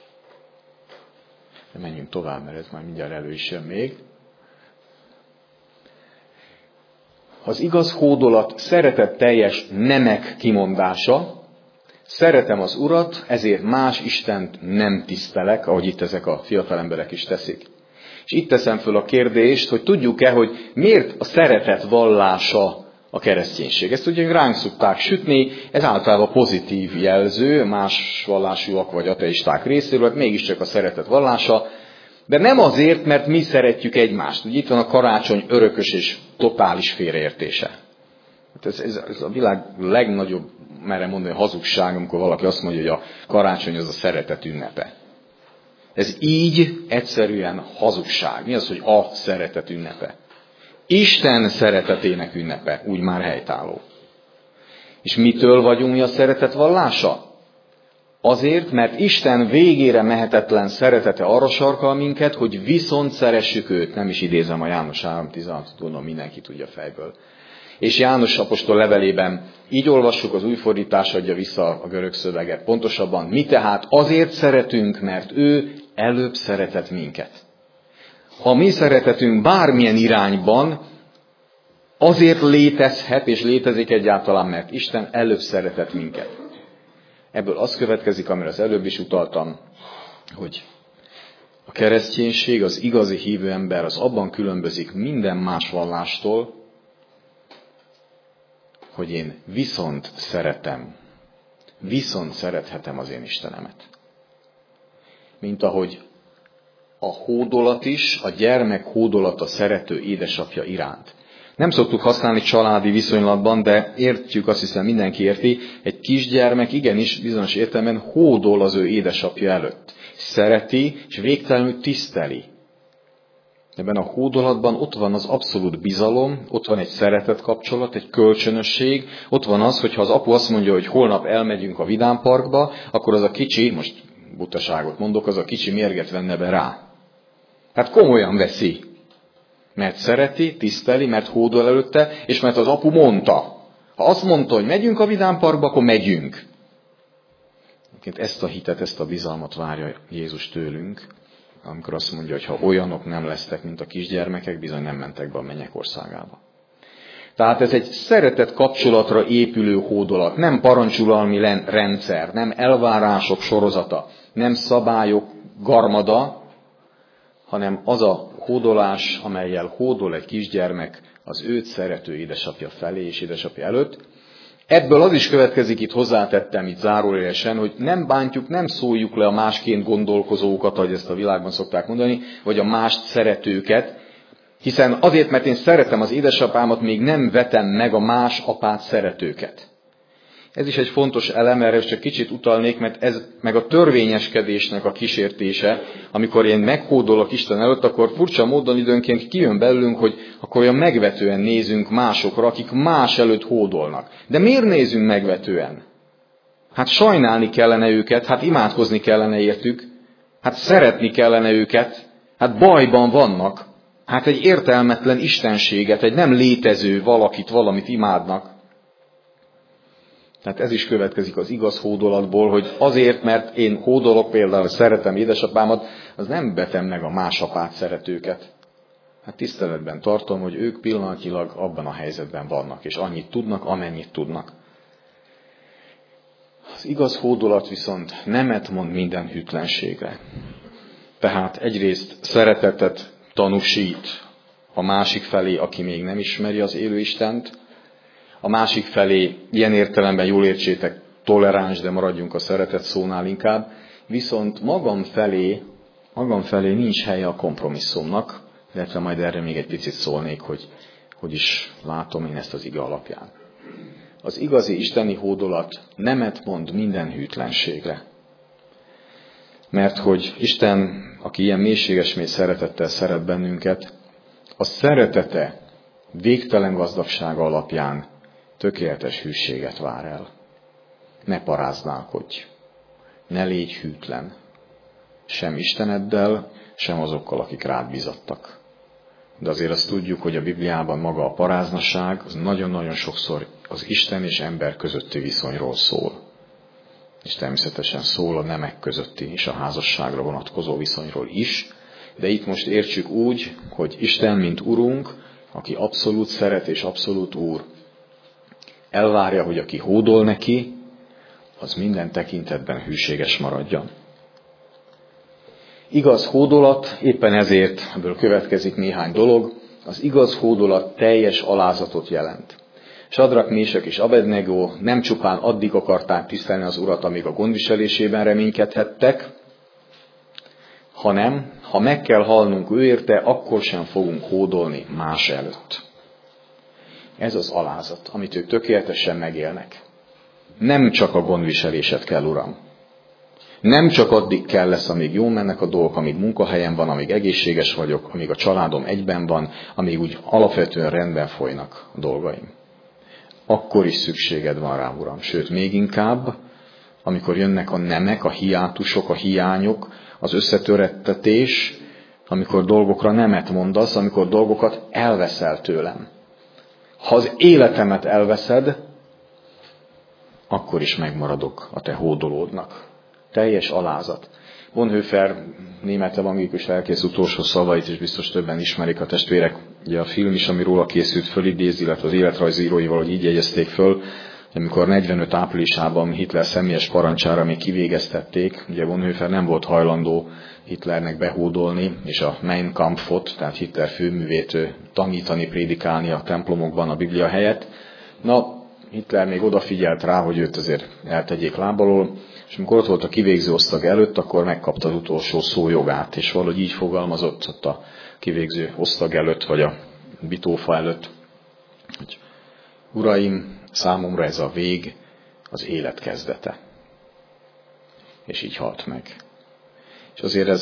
De menjünk tovább, mert ez már mindjárt elő is jön még. Az igaz hódolat szeretetteljes nemek kimondása. Szeretem az Urat, ezért más Istent nem tisztelek, ahogy itt ezek a fiatal emberek is teszik. És itt teszem föl a kérdést, hogy tudjuk-e, hogy miért a szeretet vallása a kereszténység. Ezt ugye ránk szokták sütni, ez általában pozitív jelző, más vallásúak vagy ateisták részéről, mégiscsak a szeretet vallása, de nem azért, mert mi szeretjük egymást. Ugye itt van a karácsony örökös és totális félreértése. Ez a világ legnagyobb, merem mondani, hazugság, amikor valaki azt mondja, hogy a karácsony az a szeretet ünnepe. Ez így egyszerűen hazugság. Mi az, hogy a szeretet ünnepe? Isten szeretetének ünnepe, úgy már helytálló. És mitől vagyunk mi a szeretet vallása? Azért, mert Isten végére mehetetlen szeretete arra sarkal minket, hogy viszont szeressük őt. Nem is idézem a János 3:16, tudom, mindenki tudja fejből. És János apostol levelében így olvassuk, az új fordítás adja vissza a görög szöveget. Pontosabban, mi tehát azért szeretünk, mert ő előbb szeretett minket. Ha mi szeretetünk bármilyen irányban azért létezhet és létezik egyáltalán, mert Isten előbb szeretett minket. Ebből az következik, amire az előbb is utaltam, hogy a kereszténység, az igazi hívő ember az abban különbözik minden más vallástól, hogy én viszont szerethetem az én Istenemet. Mint ahogy a hódolat is, a gyermek hódolata szerető édesapja iránt. Nem szoktuk használni családi viszonylatban, de értjük, azt hiszem mindenki érti, egy kisgyermek igenis bizonyos értelemben hódol az ő édesapja előtt. Szereti, és végtelenül tiszteli. Ebben a hódolatban ott van az abszolút bizalom, ott van egy szeretet kapcsolat, egy kölcsönösség, ott van az, hogyha az apu azt mondja, hogy holnap elmegyünk a vidámparkba, akkor az a kicsi, most butaságot mondok, az a kicsi mérget venne be rá. Hát komolyan veszi. Mert szereti, tiszteli, mert hódol előtte, és mert az apu mondta. Ha azt mondta, hogy megyünk a vidámparkba, akkor megyünk. Ezt a hitet, ezt a bizalmat várja Jézus tőlünk, amikor azt mondja, hogy ha olyanok nem lesztek, mint a kisgyermekek, bizony nem mentek be a mennyek országába. Tehát ez egy szeretet kapcsolatra épülő hódolat, nem parancsulalmi rendszer, nem elvárások sorozata, nem szabályok garmada, hanem az a hódolás, amellyel hódol egy kisgyermek az őt szerető édesapja felé és édesapja előtt. Ebből az is következik, itt hozzátettem itt zárójelesen, hogy nem bántjuk, nem szóljuk le a másként gondolkozókat, ahogy ezt a világban szokták mondani, vagy a mást szeretőket, hiszen azért, mert én szeretem az édesapámat, még nem vetem meg a más apát szeretőket. Ez is egy fontos elem, erre csak kicsit utalnék, mert ez meg a törvényeskedésnek a kísértése, amikor én meghódolok Isten előtt, akkor furcsa módon időnként kijön belőlünk, hogy akkor olyan megvetően nézünk másokra, akik más előtt hódolnak. De miért nézünk megvetően? Hát sajnálni kellene őket, hát imádkozni kellene értük, hát szeretni kellene őket, hát bajban vannak, hát egy értelmetlen istenséget, egy nem létező valakit, valamit imádnak. Tehát ez is következik az igaz hódolatból, hogy azért, mert én hódolok, például szeretem édesapámat, az nem vetem meg a más apát szeretőket. Hát tiszteletben tartom, hogy ők pillanatilag abban a helyzetben vannak, és annyit tudnak, amennyit tudnak. Az igaz hódolat viszont nemet mond minden hűtlenségre. Tehát egyrészt szeretetet tanúsít a másik felé, aki még nem ismeri az élő Istent, a másik felé, ilyen értelemben jól értsétek, toleráns, de maradjunk a szeretet szónál inkább, viszont magam felé nincs helye a kompromisszumnak, illetve majd erre még egy picit szólnék, hogy is látom én ezt az ige alapján. Az igazi isteni hódolat nemet mond minden hűtlenségre. Mert hogy Isten, aki ilyen mélységes mély szeretettel szeret bennünket, a szeretete végtelen gazdagsága alapján tökéletes hűséget vár el. Ne paráználkodj, ne légy hűtlen, sem Isteneddel, sem azokkal, akik rád bízattak. De azért azt tudjuk, hogy a Bibliában maga a paráznaság az nagyon-nagyon sokszor az Isten és ember közötti viszonyról szól. És természetesen szól a nemek közötti és a házasságra vonatkozó viszonyról is, de itt most értsük úgy, hogy Isten, mint Urunk, aki abszolút szeret és abszolút Úr, elvárja, hogy aki hódol neki, az minden tekintetben hűséges maradjon. Igaz hódolat, éppen ezért ebből következik néhány dolog, az igaz hódolat teljes alázatot jelent. Sadrak, Mések és Abednego nem csupán addig akarták tisztelni az Urat, amíg a gondviselésében reménykedhettek, hanem, ha meg kell halnunk ő érte, akkor sem fogunk hódolni más előtt. Ez az alázat, amit ők tökéletesen megélnek. Nem csak a gondviselésed kell, Uram. Nem csak addig kell lesz, amíg jól mennek a dolgok, amíg munkahelyen van, amíg egészséges vagyok, amíg a családom egyben van, amíg úgy alapvetően rendben folynak a dolgaim. Akkor is szükséged van rá, Uram. Sőt, még inkább, amikor jönnek a nemek, a hiátusok, a hiányok, az összetörettetés, amikor dolgokra nemet mondasz, amikor dolgokat elveszel tőlem. Ha az életemet elveszed, akkor is megmaradok a te hódolódnak. Teljes alázat. Bonhoeffer, német evangélikus lelkész utolsó szavait is biztos többen ismerik a testvérek. Ugye a film is, ami róla készült, fölidéz, illetve az életrajzíróival, hogy így jegyezték föl, amikor 45 áprilisában Hitler személyes parancsára még kivégeztették. Ugye Bonhoeffer nem volt hajlandó Hitlernek behódolni, és a Mein Kampfot, tehát Hitler főművét tanítani, prédikálni a templomokban a Biblia helyett. Na, Hitler még odafigyelt rá, hogy őt azért eltegyék lábalól, és amikor ott volt a kivégző osztag előtt, akkor megkapta az utolsó szó jogát, és valahogy így fogalmazott ott a kivégző osztag előtt, vagy a bitófa előtt, hogy Uraim, számomra ez a vég az élet kezdete. És így halt meg. És azért ez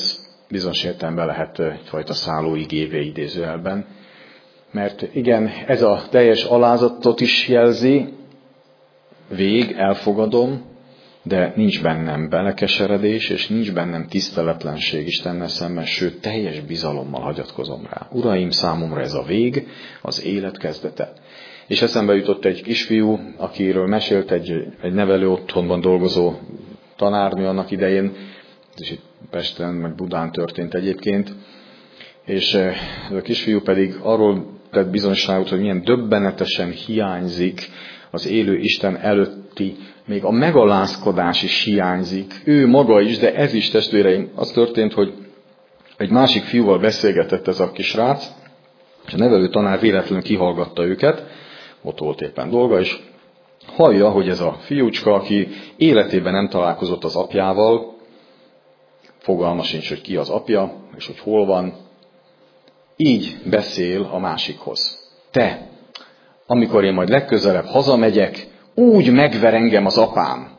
bizonyos értelemben lehet egyfajta szállóigévé idézőjelben. Mert igen, ez a teljes alázatot is jelzi, elfogadom, de nincs bennem belekeseredés, és nincs bennem tiszteletlenség Istennel szemben, sőt, teljes bizalommal hagyatkozom rá. Uraim, számomra ez a vég, az élet kezdete. És eszembe jutott egy kisfiú, akiről mesélt egy nevelő otthonban dolgozó tanárnő annak idején, és itt Pesten, meg Budán történt egyébként, és ez a kisfiú pedig arról tett bizonyságot, hogy milyen döbbenetesen hiányzik az élő Isten előtti, még a megalázkodás is hiányzik, ő maga is, de ez is, testvéreim, az történt, hogy egy másik fiúval beszélgetett ez a kisrác, és a nevelő tanár véletlenül kihallgatta őket, ott volt éppen dolga, és hallja, hogy ez a fiúcska, aki életében nem találkozott az apjával, fogalma sincs, hogy ki az apja, és hogy hol van, így beszél a másikhoz. Te, amikor én majd legközelebb hazamegyek, úgy megver engem az apám.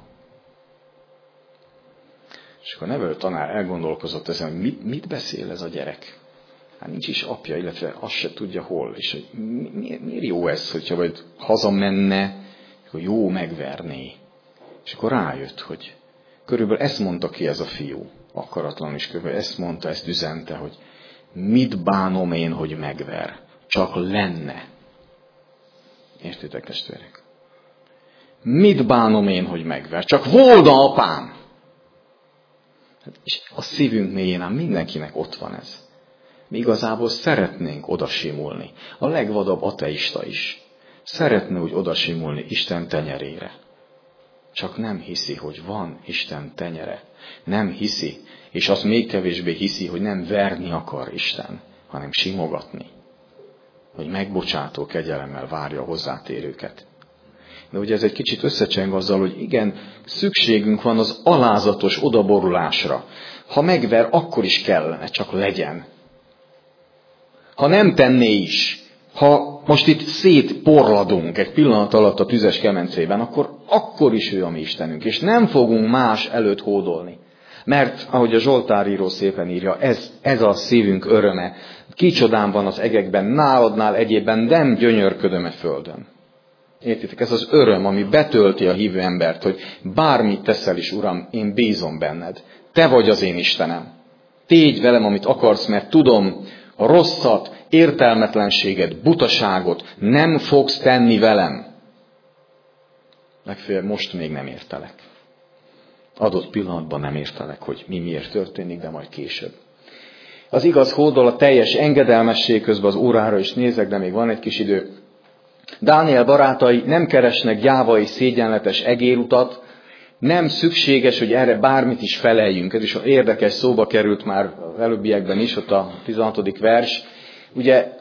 És akkor a nevelő tanár elgondolkozott ezen, hogy mit beszél ez a gyerek? Hát nincs is apja, illetve azt se tudja hol. És hogy miért jó ez, hogyha majd hazamenne, akkor jó megverné. És akkor rájött, hogy körülbelül ezt mondta ki ez a fiú. Akaratlan is körülbelül ezt mondta, ezt üzente, hogy mit bánom én, hogy megver? Csak lenne. Értitek, testvérek? Mit bánom én, hogy megver? Csak volna apám! És a szívünk mélyén ám mindenkinek ott van ez. Mi igazából szeretnénk odasimulni. A legvadabb ateista is. Szeretne úgy odasimulni Isten tenyerére. Csak nem hiszi, hogy van Isten tenyere. Nem hiszi, és azt még kevésbé hiszi, hogy nem verni akar Isten, hanem simogatni. Hogy megbocsátó kegyelemmel várja a hozzátérőket. De ugye ez egy kicsit összecseng azzal, hogy igen, szükségünk van az alázatos odaborulásra. Ha megver, akkor is kellene, csak legyen. Ha nem tenné is, ha most itt szétporladunk egy pillanat alatt a tüzes kemencében, akkor is ő a mi Istenünk, és nem fogunk más előtt hódolni. Mert, ahogy a Zsoltáríró szépen írja, ez a szívünk öröme. Kicsodán van az egekben, náladnál egyébben nem gyönyörködöm a földön. Értitek? Ez az öröm, ami betölti a hívő embert, hogy bármit teszel is, Uram, én bízom benned. Te vagy az én Istenem. Tégy velem, amit akarsz, mert tudom, a rosszat, értelmetlenséget, butaságot nem fogsz tenni velem. Legfeljebb most még nem értelek. Adott pillanatban nem értelek, hogy mi miért történik, de majd később. Az igaz hódol a teljes engedelmesség, közben az órára is nézek, de még van egy kis idő. Dániel barátai nem keresnek gyáva és szégyenletes egérutat, nem szükséges, hogy erre bármit is feleljünk. Ez is érdekes, szóba került már az előbbiekben is, ott a 16. vers. Ugye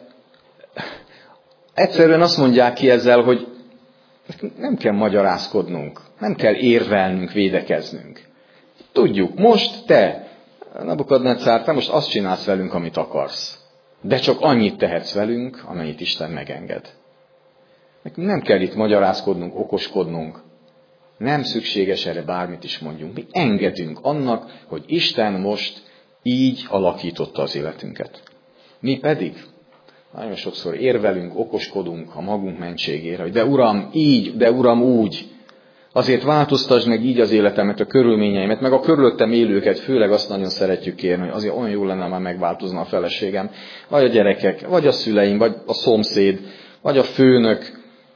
egyszerűen azt mondják ki ezzel, hogy nem kell magyarázkodnunk, nem kell érvelnünk, védekeznünk. Tudjuk, most te, Nabukadnecár, te most azt csinálsz velünk, amit akarsz. De csak annyit tehetsz velünk, amennyit Isten megenged. Nekünk nem kell itt magyarázkodnunk, okoskodnunk. Nem szükséges erre bármit is mondjunk. Mi engedünk annak, hogy Isten most így alakította az életünket. Mi pedig nagyon sokszor érvelünk, okoskodunk a magunk mentségére, hogy de Uram így, de Uram úgy. Azért változtasd meg így az életemet, a körülményeimet, meg a körülöttem élőket, főleg azt nagyon szeretjük kérni, hogy azért olyan jó lenne, már megváltozna a feleségem, vagy a gyerekek, vagy a szüleim, vagy a szomszéd, vagy a főnök.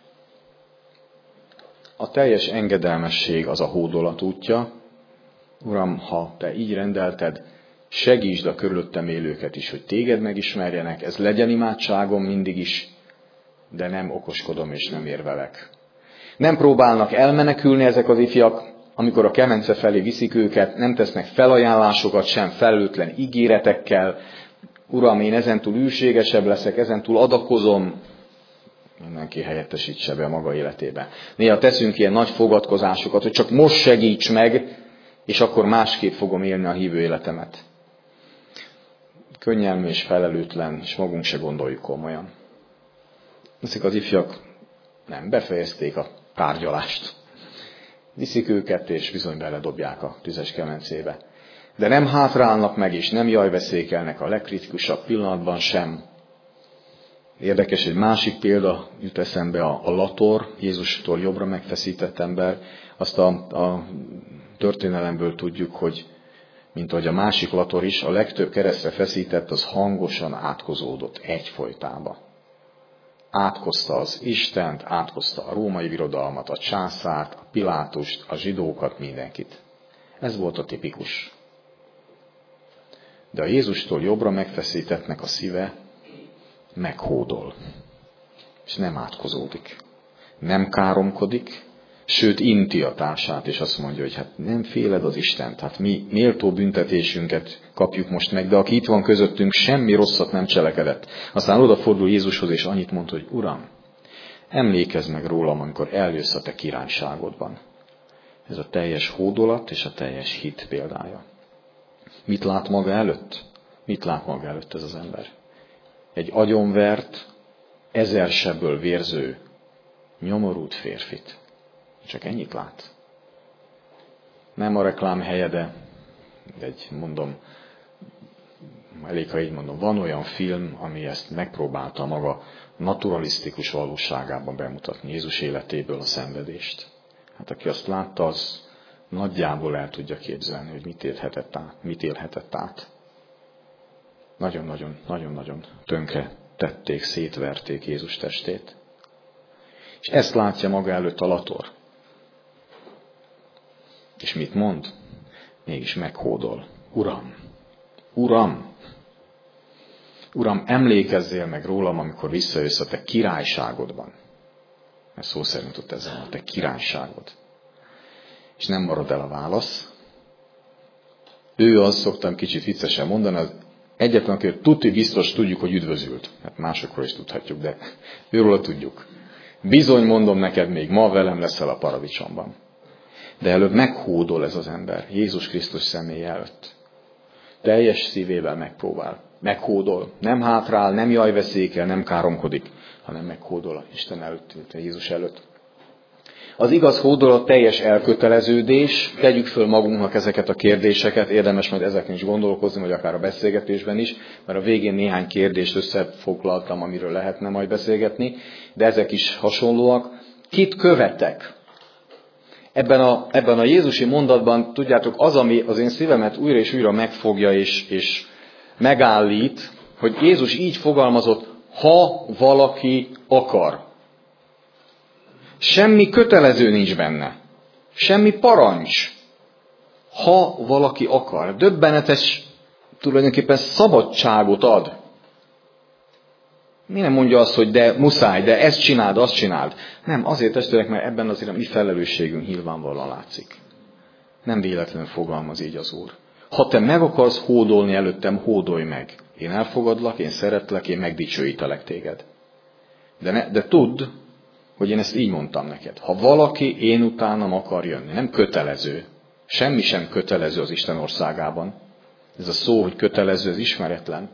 A teljes engedelmesség az a hódolat útja. Uram, ha te így rendelted, segítsd a körülöttem élőket is, hogy téged megismerjenek, ez legyen imádságom mindig is, de nem okoskodom és nem érvelek. Nem próbálnak elmenekülni ezek az ifjak, amikor a kemence felé viszik őket, nem tesznek felajánlásokat sem felelőtlen ígéretekkel. Uram, én ezentúl űrségesebb leszek, ezentúl adakozom. Mindenki helyettesítse be a maga életébe. Néha teszünk ilyen nagy fogadkozásokat, hogy csak most segíts meg, és akkor másképp fogom élni a hívő életemet. Könnyelmű és felelőtlen, és magunk se gondoljuk komolyan. Ezek az ifjak nem befejezték a tárgyalást. Viszik őket, és bizony beledobják a tüzes kemencébe. De nem hátrálnak meg, és nem jajveszékelnek a legkritikusabb pillanatban sem. Érdekes, egy másik példa jut eszembe, a lator, Jézustól jobbra megfeszített ember. Azt a történelemből tudjuk, hogy mint ahogy a másik lator is, a legtöbb keresztre feszített, az hangosan átkozódott egyfolytába. Átkozta az Istent, átkozta a római birodalmat, a császárt, a Pilátust, a zsidókat, mindenkit. Ez volt a tipikus. De a Jézustól jobbra megfeszítettnek a szíve meghódol. És nem átkozódik. Nem káromkodik, sőt inti a társát, és azt mondja, hogy hát nem féled az Istent, hát mi méltó büntetésünket kapjuk most meg, de aki itt van közöttünk, semmi rosszat nem cselekedett. Aztán odafordul Jézushoz, és annyit mond, hogy Uram, emlékezz meg rólam, amikor eljössz a te királyságodban. Ez a teljes hódolat és a teljes hit példája. Mit lát maga előtt? Mit lát maga előtt ez az ember? Egy agyonvert, 1000 sebből vérző, nyomorult férfit. Csak ennyit lát. Nem a reklám helye, de elég, ha így mondom, van olyan film, ami ezt megpróbálta maga naturalisztikus valóságában bemutatni, Jézus életéből a szenvedést. Hát aki azt látta, az nagyjából el tudja képzelni, hogy mit élhetett át. Nagyon-nagyon tönkre tették, szétverték Jézus testét. És ezt látja maga előtt a lator. És mit mond? Mégis meghódol. Uram, emlékezzél meg rólam, amikor visszajössz a te királyságodban. Ez szó szerint ott ezzel a te királyságod. És nem marad el a válasz. Ő az, szoktam kicsit viccesen mondani, az egyetlen, aki tuti biztos tudjuk, hogy üdvözült. Hát másokról is tudhatjuk, de őről tudjuk. Bizony mondom neked, még ma velem leszel a paradicsomban. De előbb meghódol ez az ember Jézus Krisztus személy előtt. Teljes szívével megpróbál. Meghódol. Nem hátrál, nem jajveszékel, nem káromkodik, hanem meghódol Isten előtt, Jézus előtt. Az igaz hódolat teljes elköteleződés. Tegyük föl magunknak ezeket a kérdéseket. Érdemes majd ezeken is gondolkozni, vagy akár a beszélgetésben is, mert a végén néhány kérdést összefoglaltam, amiről lehetne majd beszélgetni, de ezek is hasonlóak. Kit követek? Ebben a Jézusi mondatban, tudjátok, az, ami az én szívemet újra és újra megfogja és megállít, hogy Jézus így fogalmazott, ha valaki akar. Semmi kötelező nincs benne. Semmi parancs. Ha valaki akar. Döbbenetes, tulajdonképpen szabadságot ad. Mi nem mondja azt, hogy de muszáj, de ezt csináld, azt csináld. Nem, azért testvérek, mert ebben azért a mi felelősségünk nyilvánvalóan látszik. Nem véletlenül fogalmaz így az Úr. Ha te meg akarsz hódolni előttem, hódolj meg. Én elfogadlak, én szeretlek, én megdicsőítelek téged. De tudd, hogy én ezt így mondtam neked. Ha valaki én utánam akar jönni, nem kötelező. Semmi sem kötelező az Isten országában. Ez a szó, hogy kötelező, ez ismeretlen.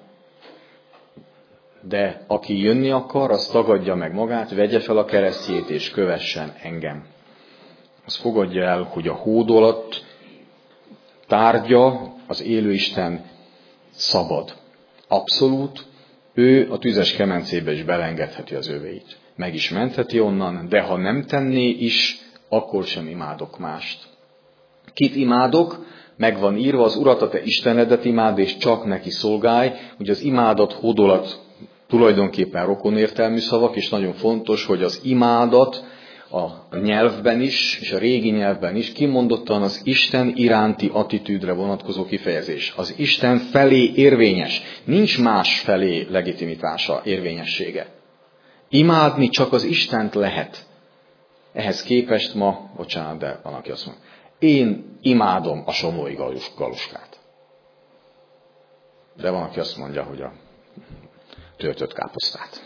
De aki jönni akar, az tagadja meg magát, vegye fel a keresztjét és kövessen engem. Az fogadja el, hogy a hódolat tárgya, az élő Isten szabad. Abszolút, ő a tüzes kemencébe is belengedheti az övéit. Meg is mentheti onnan, de ha nem tenné is, akkor sem imádok mást. Kit imádok? Meg van írva, az Urat, a te Istenedet imád, és csak neki szolgálj. Ugye az imádat, hódolat tulajdonképpen rokonértelmű szavak, és nagyon fontos, hogy az imádat a nyelvben is, és a régi nyelvben is kimondottan az Isten iránti attitűdre vonatkozó kifejezés. Az Isten felé érvényes. Nincs más felé legitimitása, érvényessége. Imádni csak az Istent lehet. Ehhez képest ma, bocsánat, de van, aki azt mondja, én imádom a somlói galuskát. De van, aki azt mondja, hogy a töltött káposztát.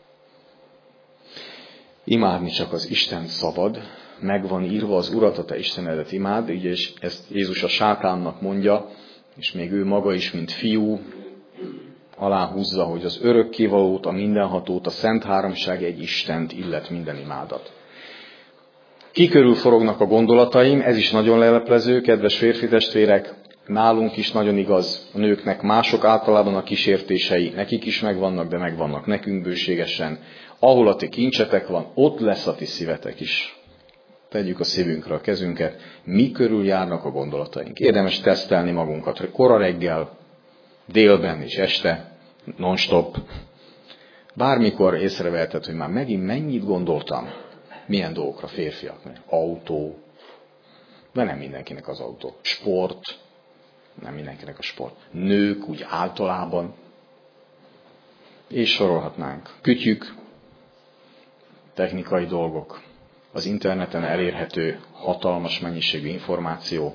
Imádni csak az Isten szabad, meg van írva, az Urat, a te Istenedet imád, és ezt Jézus a sátánnak mondja, és még ő maga is, mint fiú, aláhúzza, hogy az örökkévalót, a mindenhatót, a szent háromság egy Istent illet minden imádat. Ki körül forognak a gondolataim, ez is nagyon leleplező, kedves férfi testvérek, Nálunk is nagyon igaz, a nőknek mások általában a kísértései, nekik is megvannak, de megvannak nekünk bőségesen. Ahol a ti kincsetek van, ott lesz a ti szívetek is. Tegyük a szívünkre a kezünket, mi körül járnak a gondolataink. Érdemes tesztelni magunkat, hogy kora reggel, délben és este, non-stop. Bármikor észreveheted, hogy már megint mennyit gondoltam, milyen dolgokra férfiak, autó, de nem mindenkinek az autó. Sport, nem mindenkinek a sport. Nők úgy általában, és sorolhatnánk. Kütyük, technikai dolgok, az interneten elérhető hatalmas mennyiségű információ.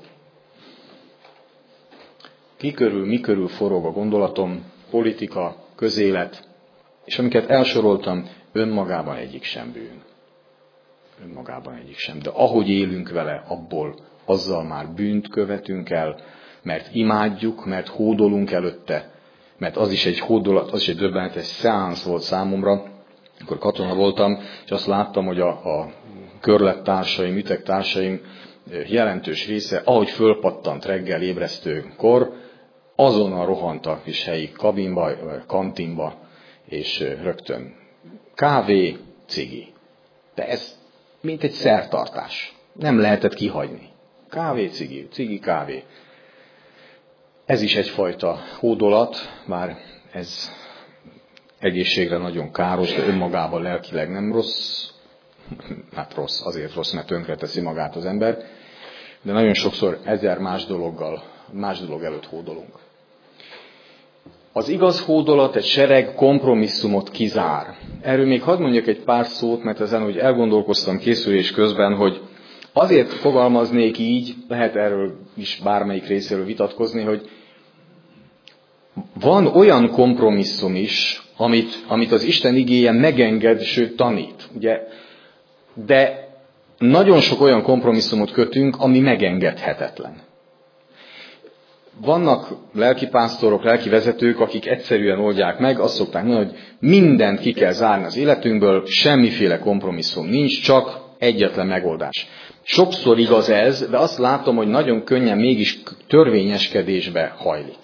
Mi körül forog a gondolatom, politika, közélet, és amiket elsoroltam, önmagában egyik sem bűn. Önmagában egyik sem. De ahogy élünk vele, azzal már bűnt követünk el, mert imádjuk, mert hódolunk előtte, mert az is egy hódolat, az is egy döbbenetes szeánsz volt számomra, amikor katona voltam, és azt láttam, hogy a körlettársaim, ütegtársaim jelentős része, ahogy fölpattant reggel ébresztőkor, azonnal rohantak is helyi kabinba, kantinba, és rögtön kávé, cigi. De ez mint egy szertartás. Nem lehetett kihagyni. Kávé, cigi, kávé. Ez is egyfajta hódolat, bár ez egészségre nagyon káros, de önmagában lelkileg nem rossz. Hát rossz, azért rossz, mert tönkreteszi magát az ember. De nagyon sokszor ezer más dolog előtt hódolunk. Az igaz hódolat egy sereg kompromisszumot kizár. Erről még hadd mondjak egy pár szót, mert ezen úgy elgondolkoztam készülés közben, hogy azért fogalmaznék így, lehet erről is bármelyik részéről vitatkozni, hogy van olyan kompromisszum is, amit az Isten igéje megenged, sőt tanít. Ugye? De nagyon sok olyan kompromisszumot kötünk, ami megengedhetetlen. Vannak lelkipásztorok, lelkivezetők, akik egyszerűen oldják meg, azt szokták mondani, hogy mindent ki kell zárni az életünkből, semmiféle kompromisszum nincs, csak egyetlen megoldás. Sokszor igaz ez, de azt látom, hogy nagyon könnyen mégis törvényeskedésbe hajlik.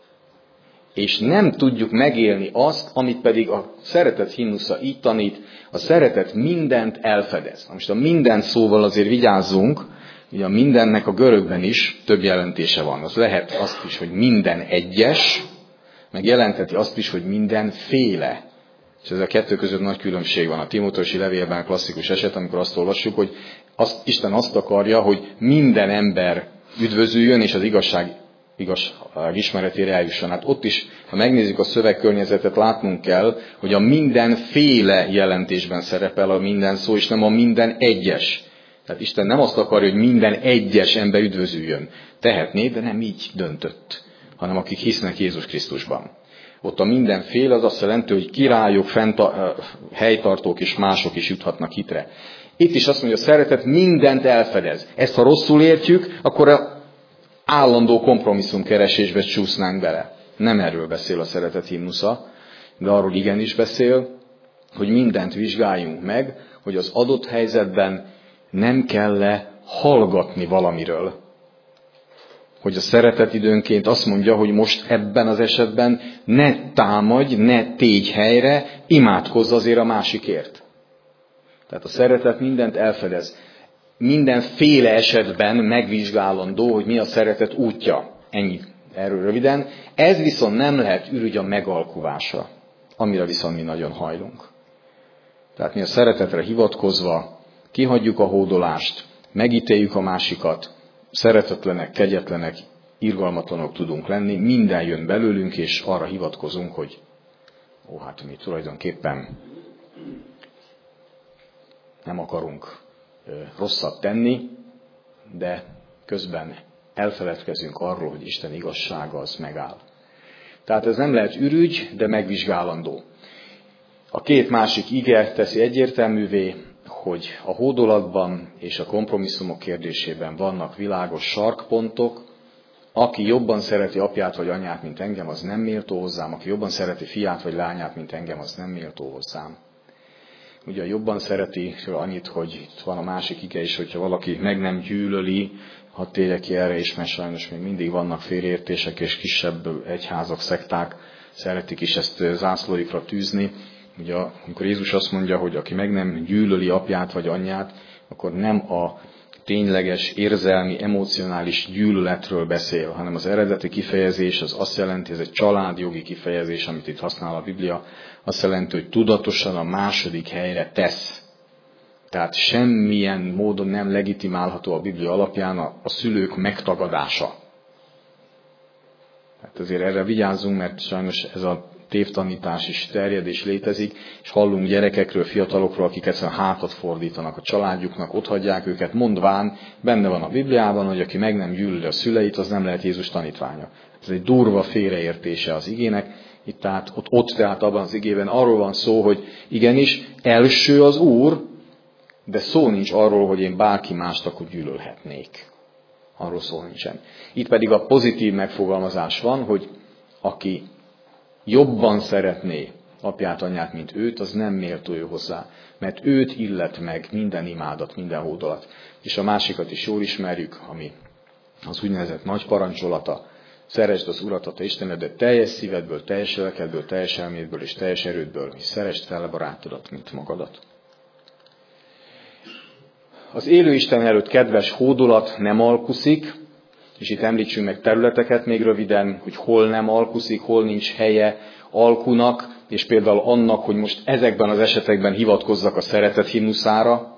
És nem tudjuk megélni azt, amit pedig a szeretet himnusza így tanít, a szeretet mindent elfedez. Most a minden szóval azért vigyázzunk, ugye a mindennek a görögben is több jelentése van. Az lehet azt is, hogy minden egyes, meg jelentheti azt is, hogy mindenféle. És ez a kettő között nagy különbség van. A Timóteusi levélben klasszikus eset, amikor azt olvassuk, hogy Isten azt akarja, hogy minden ember üdvözüljön, és az igazság ismeretére eljusson. Hát ott is, ha megnézzük a szövegkörnyezetet, látnunk kell, hogy a mindenféle jelentésben szerepel a minden szó, és nem a minden egyes. Tehát Isten nem azt akarja, hogy minden egyes ember üdvözüljön. Tehetné, de nem így döntött, hanem akik hisznek Jézus Krisztusban. Ott a mindenféle az azt jelenti, hogy királyok, helytartók és mások is juthatnak hitre. Itt is azt mondja, a szeretet mindent elfedez. Ezt ha rosszul értjük, akkor állandó kompromisszumkeresésbe csúsznánk bele. Nem erről beszél a szeretet himnusza, de arról igenis beszél, hogy mindent vizsgáljunk meg, hogy az adott helyzetben nem kell hallgatni valamiről. Hogy a szeretet időnként azt mondja, hogy most ebben az esetben ne támadj, ne tégy helyre, imádkozz azért a másikért. Tehát a szeretet mindent elfedez. Mindenféle esetben megvizsgálandó, hogy mi a szeretet útja. Ennyi erről röviden. Ez viszont nem lehet ürügy a megalkuvásra, amire viszont mi nagyon hajlunk. Tehát mi a szeretetre hivatkozva kihagyjuk a hódolást, megítéljük a másikat, szeretetlenek, kegyetlenek, irgalmatlanok tudunk lenni, minden jön belőlünk, és arra hivatkozunk, hogy hát mi tulajdonképpen nem akarunk rosszat tenni, de közben elfeledkezünk arról, hogy Isten igazsága az megáll. Tehát ez nem lehet ürügy, de megvizsgálandó. A két másik ige teszi egyértelművé, hogy a hódolatban és a kompromisszumok kérdésében vannak világos sarkpontok. Aki jobban szereti apját vagy anyát, mint engem, az nem méltó hozzám. Aki jobban szereti fiát vagy lányát, mint engem, az nem méltó hozzám. ugye jobban szereti, annyit, hogy itt van a másik ige is, hogyha valaki meg nem gyűlöli, hadd térjek ki erre is, mert sajnos még mindig vannak félreértések, és kisebb egyházak, szekták szeretik is ezt zászlóikra tűzni. Ugye, amikor Jézus azt mondja, hogy aki meg nem gyűlöli apját vagy anyját, akkor nem a tényleges, érzelmi, emocionális gyűlöletről beszél, hanem az eredeti kifejezés az azt jelenti, ez egy családjogi kifejezés, amit itt használ a Biblia, azt jelenti, hogy tudatosan a második helyre tesz. Tehát semmilyen módon nem legitimálható a Biblia alapján a szülők megtagadása. Hát azért erre vigyázzunk, mert sajnos ez a tévtanítás is terjed és létezik, és hallunk gyerekekről, fiatalokról, akik egyszerűen hátat fordítanak a családjuknak, otthagyják őket, mondván, benne van a Bibliában, hogy aki meg nem gyűlöli a szüleit, az nem lehet Jézus tanítványa. Ez egy durva félreértése az igének, itt tehát abban az igében arról van szó, hogy igenis, első az Úr, de szó nincs arról, hogy én bárki mást akkor gyűlölhetnék. Arról szó nincsen. Itt pedig a pozitív megfogalmazás van, hogy aki jobban szeretné apját, anyját, mint őt, az nem méltó ő hozzá. Mert őt illet meg minden imádat, minden hódolat. És a másikat is jól ismerjük, ami az úgynevezett nagy parancsolata. Szeresd az Urat, a te Istenedet teljes szívedből, teljes lelkedből, teljes elmédből és teljes erődből, és szeresd fel a barátodat, mint magadat. Az élő Isten előtt kedves hódolat nem alkuszik, és itt említsünk meg területeket még röviden, hogy hol nem alkuszik, hol nincs helye alkunak, és például annak, hogy most ezekben az esetekben hivatkozzak a szeretet himnuszára.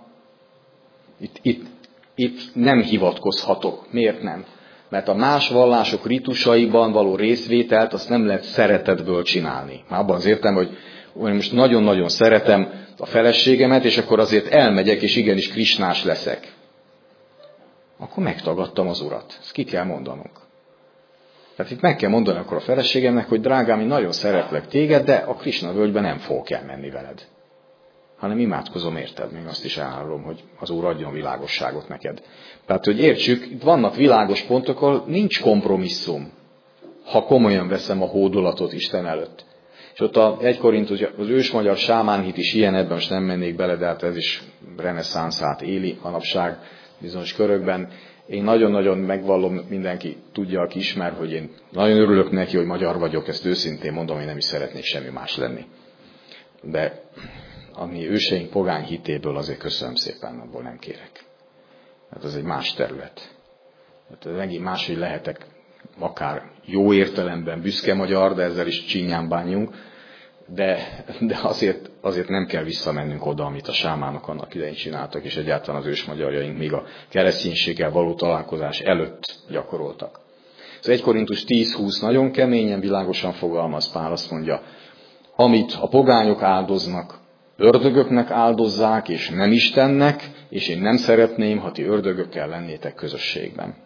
Itt nem hivatkozhatok. Miért nem? Mert a más vallások ritusaiban való részvételt azt nem lehet szeretetből csinálni. Már abban az értem, hogy most nagyon-nagyon szeretem a feleségemet, és akkor azért elmegyek, és igenis krisnás leszek. Akkor megtagadtam az Urat. Ezt ki kell mondanunk. Tehát itt meg kell mondani akkor a feleségemnek, hogy drágám, én nagyon szeretlek téged, de a Krisna völgyben nem fogok elmenni veled. Hanem imádkozom érted, még azt is elárulom, hogy az Úr adjon világosságot neked. Tehát, hogy értsük, itt vannak világos pontok, ahol nincs kompromisszum, ha komolyan veszem a hódolatot Isten előtt. És ott a 1 Korintus, az ősmagyar sámánhit is ilyen, ebben most nem mennék bele, de hát ez is reneszánszát éli manapság bizonyos körökben. Én nagyon-nagyon megvallom, mindenki tudja, aki ismer, hogy én nagyon örülök neki, hogy magyar vagyok, ezt őszintén mondom, hogy nem is szeretnék semmi más lenni. De ami őseink pogány hitéből, azért köszönöm szépen, abból nem kérek. Hát ez egy más terület. Hát megint máshogy lehetek akár jó értelemben büszke magyar, de ezzel is csínyán bánjunk, de azért nem kell visszamennünk oda, amit a sámánok annak idején csináltak, és egyáltalán az ősmagyarjaink még a kereszténységgel való találkozás előtt gyakoroltak. Az 1 Korintus 10-20 nagyon keményen, világosan fogalmaz, Pál azt mondja, amit a pogányok áldoznak, ördögöknek áldozzák, és nem Istennek, és én nem szeretném, ha ti ördögökkel lennétek közösségben.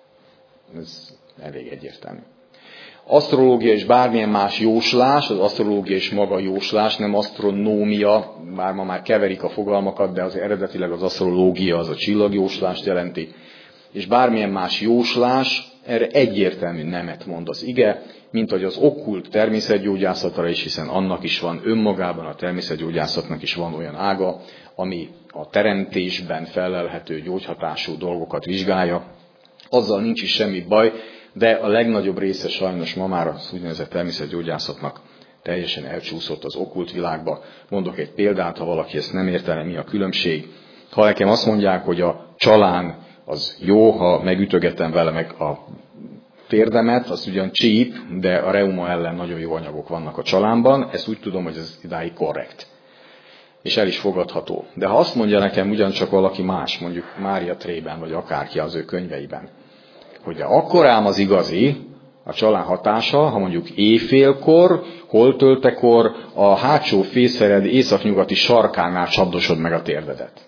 Ez elég egyértelmű. Asztrológia és bármilyen más jóslás, az asztrológia és maga jóslás, nem asztronómia, bár ma már keverik a fogalmakat, de az eredetileg az asztrológia az a csillagjóslást jelenti, és bármilyen más jóslás, erre egyértelmű nemet mond az ige, mint hogy az okkult természetgyógyászatra is, hiszen annak is van önmagában, a természetgyógyászatnak is van olyan ága, ami a teremtésben felelhető gyógyhatású dolgokat vizsgálja. Azzal nincs is semmi baj, de a legnagyobb része sajnos ma már az úgynevezett természetgyógyászatnak teljesen elcsúszott az okkult világba. Mondok egy példát, ha valaki ezt nem értene, mi a különbség. Ha nekem azt mondják, hogy a csalán az jó, ha megütögetem vele meg a térdemet, az ugyan csíp, de a reuma ellen nagyon jó anyagok vannak a csalánban, ezt úgy tudom, hogy ez idáig korrekt. És el is fogadható. De ha azt mondja nekem ugyancsak valaki más, mondjuk Mária Trében, vagy akárki az ő könyveiben, hogy de akkor ám az igazi, a csalán hatása, ha mondjuk éjfélkor, holtöltekor a hátsó fészered északnyugati sarkánál csapdosod meg a térdedet.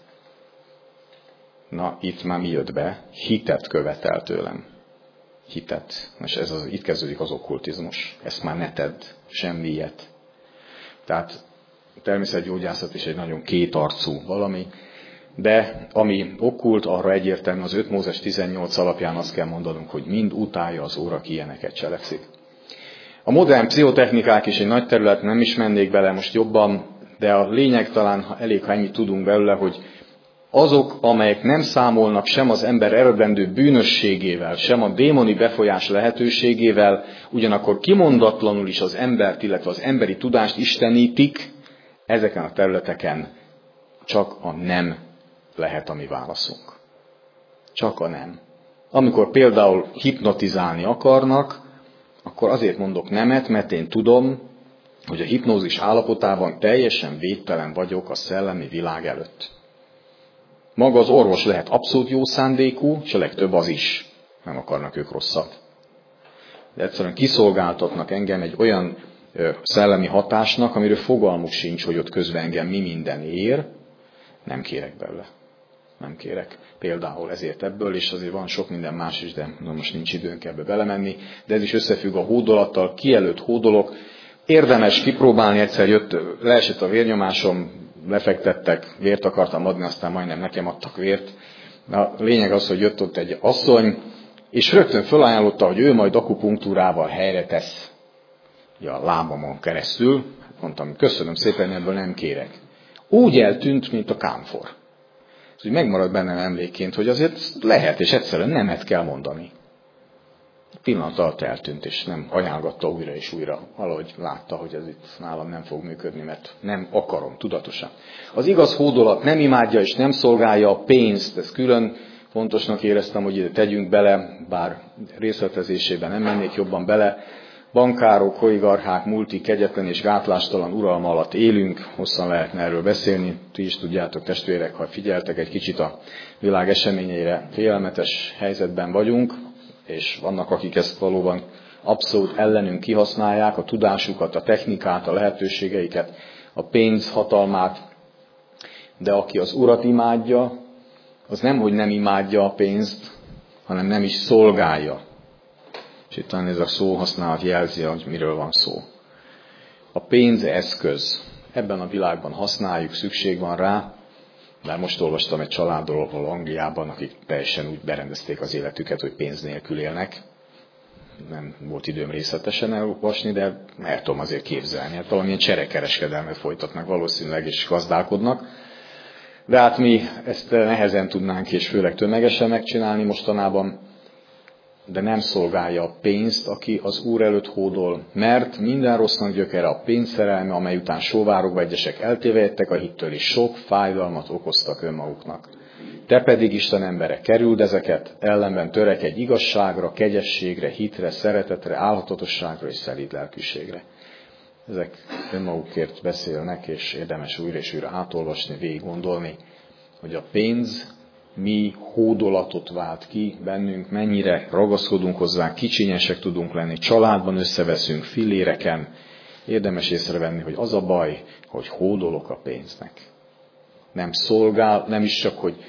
Na, itt már mi jött be? Hitet követel tőlem. Hitet. És itt kezdődik az okkultizmus. Ezt már ne tedd, semmi ilyet. Tehát a természetgyógyászat is egy nagyon kétarcú valami, de ami okkult, arra egyértelmű az 5 Mózes 18 alapján azt kell mondanunk, hogy mind utálja az Úr, aki ilyeneket cselekszik. A modern pszichotechnikák is egy nagy terület, nem is mennék bele most jobban, De a lényeg talán elég, ha ennyit tudunk belőle, hogy azok, amelyek nem számolnak sem az ember eredendő bűnösségével, sem a démoni befolyás lehetőségével, ugyanakkor kimondatlanul is az embert, illetve az emberi tudást istenítik, ezeken a területeken csak a nem lehet a mi válaszunk. Csak a nem. Amikor például hipnotizálni akarnak, akkor azért mondok nemet, mert én tudom, hogy a hipnózis állapotában teljesen védtelen vagyok a szellemi világ előtt. Maga az orvos lehet abszolút jó szándékú, és a legtöbb az is. Nem akarnak ők rosszat. De egyszerűen kiszolgáltatnak engem egy olyan szellemi hatásnak, amiről fogalmuk sincs, hogy ott közben engem mi minden ér. Nem kérek belőle. Nem kérek. Például ezért ebből, és azért van sok minden más is, de most nincs időnk ebbe belemenni. De ez is összefügg a hódolattal. Kijelölt hódolok. Érdemes kipróbálni, egyszer leesett a vérnyomásom, lefektettek, vért akartam adni, aztán majdnem nekem adtak vért. A lényeg az, hogy jött ott egy asszony, és rögtön felajánlotta, hogy ő majd akupunktúrával helyre tesz a lábamon keresztül. Mondtam, köszönöm szépen, ebből nem kérek. Úgy eltűnt, mint a kámfor. Úgyhogy megmarad bennem emlékként, hogy azért lehet, és egyszerűen nemet kell mondani. Pillanat alatt eltűnt, és nem ajánlgatta újra és újra. Valahogy látta, hogy ez itt nálam nem fog működni, mert nem akarom, tudatosan. Az igaz hódolat nem imádja és nem szolgálja a pénzt. Ezt külön fontosnak éreztem, hogy ide tegyünk bele, bár részletezésében nem mennék jobban bele. Bankárok, oligarchák, multik, kegyetlen és gátlástalan uralma alatt élünk. Hosszan lehetne erről beszélni. Ti is tudjátok, testvérek, ha figyeltek egy kicsit a világ eseményeire, félelmetes helyzetben vagyunk. És vannak, akik ezt valóban abszolút ellenünk kihasználják, a tudásukat, a technikát, a lehetőségeiket, a pénz hatalmát. De aki az Urat imádja, az nem, hogy nem imádja a pénzt, hanem nem is szolgálja. És itt talán ez a szóhasználat jelzi, hogy miről van szó. A pénz eszköz. Ebben a világban használjuk, szükség van rá. Mert most olvastam egy családról Angliában, akik teljesen úgy berendezték az életüket, hogy pénz nélkül élnek. Nem volt időm részletesen elolvasni, de el tudom azért képzelni. Hát valamilyen cserekereskedelmet folytatnak valószínűleg, és gazdálkodnak. De hát mi ezt nehezen tudnánk, és főleg tömegesen megcsinálni mostanában. De nem szolgálja a pénzt, aki az Úr előtt hódol, mert minden rossznak gyökere a pénzszerelme, amely után sóvárogva egyesek eltévejettek a hittől, és sok fájdalmat okoztak önmaguknak. Te pedig, Isten embere, kerüld ezeket, ellenben törekedj igazságra, kegyességre, hitre, szeretetre, álhatatosságra és szelíd lelkűségre. Ezek önmagukért beszélnek, és érdemes újra és újra átolvasni, végig gondolni, hogy a pénz mi hódolatot vált ki bennünk, mennyire ragaszkodunk hozzá, kicsinyesek tudunk lenni, családban összeveszünk, filléreken. Érdemes észrevenni, hogy az a baj, hogy hódolok a pénznek. Nem szolgál, nem is csak, hogy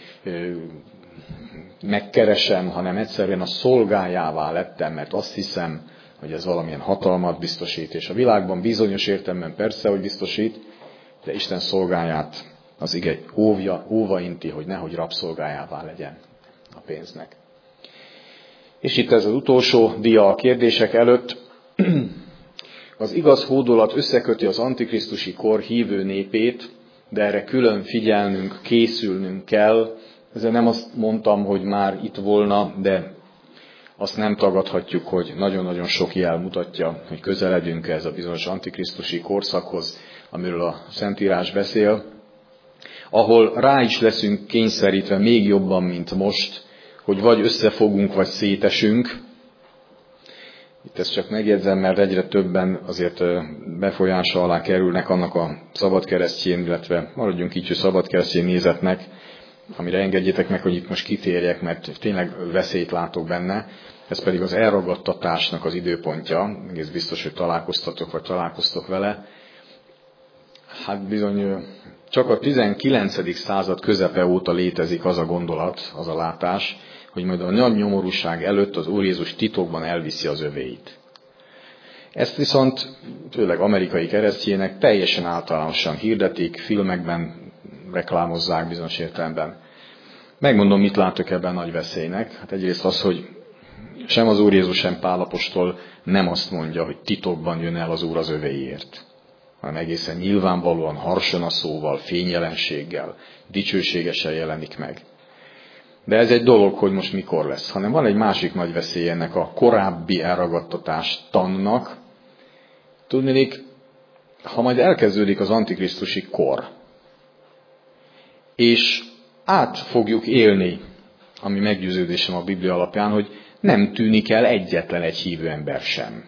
megkeresem, hanem egyszerűen a szolgájává lettem, mert azt hiszem, hogy ez valamilyen hatalmat biztosít. És a világban bizonyos értelemben persze, hogy biztosít, de Isten szolgáját az ige óva inti, hogy nehogy rabszolgájává legyen a pénznek. És itt ez az utolsó dia a kérdések előtt. Az igaz hódolat összeköti az antikrisztusi kor hívő népét, de erre külön figyelnünk, készülnünk kell. Ezzel nem azt mondtam, hogy már itt volna, de azt nem tagadhatjuk, hogy nagyon-nagyon sok jel mutatja, hogy közeledünk ez a bizonyos antikrisztusi korszakhoz, amiről a Szentírás beszél, ahol rá is leszünk kényszerítve még jobban, mint most, hogy vagy összefogunk, vagy szétesünk. Itt ezt csak megjegyzem, mert egyre többen azért befolyása alá kerülnek annak a szabadkeresztjén, illetve maradjunk így, hogy szabadkeresztjén nézetnek, amire engedjétek meg, hogy itt most kitérjek, mert tényleg veszélyt látok benne. Ez pedig az elragadtatásnak az időpontja. Egész biztos, hogy találkoztatok, vagy találkoztok vele. Hát bizony, csak a 19. század közepe óta létezik az a gondolat, az a látás, hogy majd a nagy nyomorúság előtt az Úr Jézus titokban elviszi az övéit. Ezt viszont főleg amerikai keresztjének teljesen általánosan hirdetik, filmekben reklámozzák bizonyos értelemben. Megmondom, mit látok ebben nagy veszélynek. Hát egyrészt az, hogy sem az Úr Jézus, sem Pál apostol nem azt mondja, hogy titokban jön el az Úr az övéiért, hanem egészen nyilvánvalóan harsonaszóval, fényjelenséggel, dicsőségesen jelenik meg. De ez egy dolog, hogy most mikor lesz, hanem van egy másik nagy veszély ennek a korábbi elragadtatás tannak. Tudniillik, ha majd elkezdődik az antikrisztusi kor, és át fogjuk élni, ami meggyőződésem a Biblia alapján, hogy nem tűnik el egyetlen egy hívő ember sem,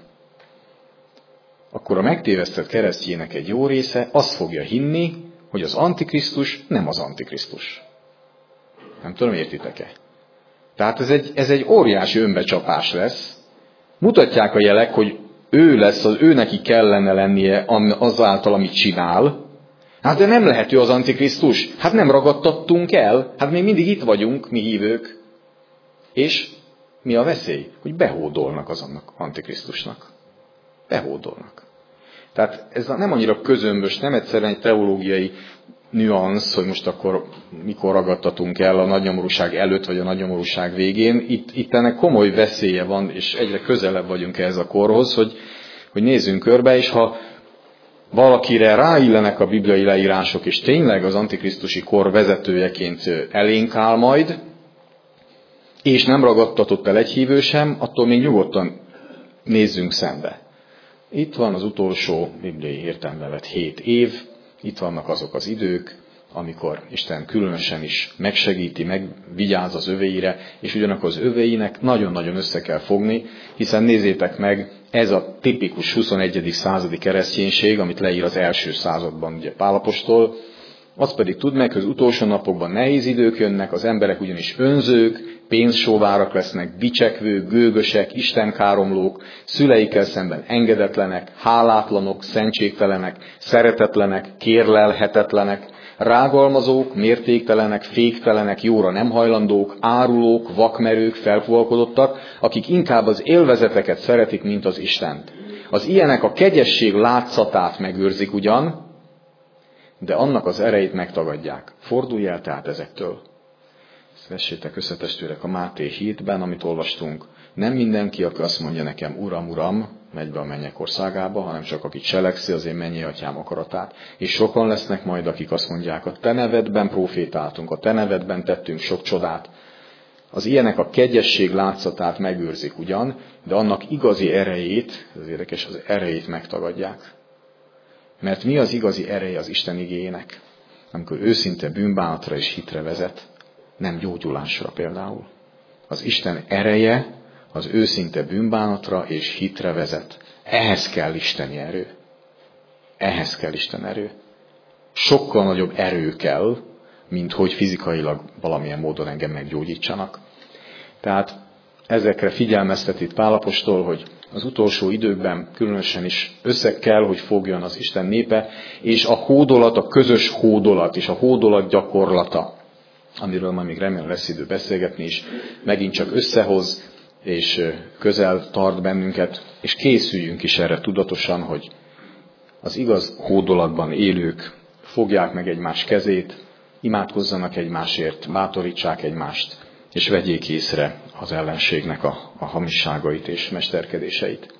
akkor a megtévesztett keresztjének egy jó része azt fogja hinni, hogy az antikrisztus nem az antikrisztus. Nem tudom, értitek-e? Tehát ez egy óriási önbecsapás lesz. Mutatják a jelek, hogy ő lesz, ő neki kellene lennie azáltal, amit csinál. Hát de nem lehet ő az antikrisztus. Hát nem ragadtattunk el. Hát még mindig itt vagyunk, mi hívők. És mi a veszély? Hogy behódolnak az antikrisztusnak. Behódolnak. Tehát ez nem annyira közömbös, nem egyszerűen egy teológiai nüansz, hogy most akkor mikor ragadtatunk el a nagynyomorúság előtt, vagy a nagynyomorúság végén. Itt ennek komoly veszélye van, és egyre közelebb vagyunk ehhez a korhoz, hogy nézzünk körbe, és ha valakire ráillenek a bibliai leírások, és tényleg az antikrisztusi kor vezetőjeként elénk áll majd, és nem ragadtatott el egy hívő sem, attól még nyugodtan nézzünk szembe. Itt van az utolsó bibliai értelemben vett 7 év, itt vannak azok az idők, amikor Isten különösen is megsegíti, megvigyáz az övéire, és ugyanakkor az övéinek nagyon-nagyon össze kell fogni, hiszen nézzétek meg, ez a tipikus 21. századi kereszténység, amit leír az első században ugye Pál apostol, az pedig tud meg, hogy az utolsó napokban nehéz idők jönnek, az emberek ugyanis önzők, pénzsóvárak lesznek, dicsekvők, gőgösek, istenkáromlók, szüleikkel szemben engedetlenek, hálátlanok, szentségtelenek, szeretetlenek, kérlelhetetlenek, rágalmazók, mértéktelenek, féktelenek, jóra nem hajlandók, árulók, vakmerők, felfúvalkodottak, akik inkább az élvezeteket szeretik, mint az Istent. Az ilyenek a kegyesség látszatát megőrzik ugyan, de annak az erejét megtagadják. Fordulj el tehát ezektől. Vessétek össze, testvérek, a Máté 7-ben, amit olvastunk. Nem mindenki, aki azt mondja nekem, Uram, Uram, megy be a mennyek országába, hanem csak aki cselekszi az én mennyi atyám akaratát. És sokan lesznek majd, akik azt mondják, a te nevedben profétáltunk, a te nevedben tettünk sok csodát. Az ilyenek a kegyesség látszatát megőrzik ugyan, de annak igazi erejét, ez érdekes, az erejét megtagadják. Mert mi az igazi ereje az Isten igéjének? Amikor őszinte bűnbánatra és hitre vezet, nem gyógyulásra például. Az Isten ereje az őszinte bűnbánatra és hitre vezet. Ehhez kell isteni erő. Ehhez kell Isten erő. Sokkal nagyobb erő kell, mint hogy fizikailag valamilyen módon engem meggyógyítsanak. Tehát ezekre figyelmeztet itt Pál apostol, hogy az utolsó időkben különösen is össze kell, hogy fogjon az Isten népe, és a hódolat, a közös hódolat és a hódolat gyakorlata, amiről majd még remélem lesz idő beszélgetni is, megint csak összehoz, és közel tart bennünket, és készüljünk is erre tudatosan, hogy az igaz hódolatban élők fogják meg egymás kezét, imádkozzanak egymásért, bátorítsák egymást, és vegyék észre az ellenségnek a hamisságait és mesterkedéseit.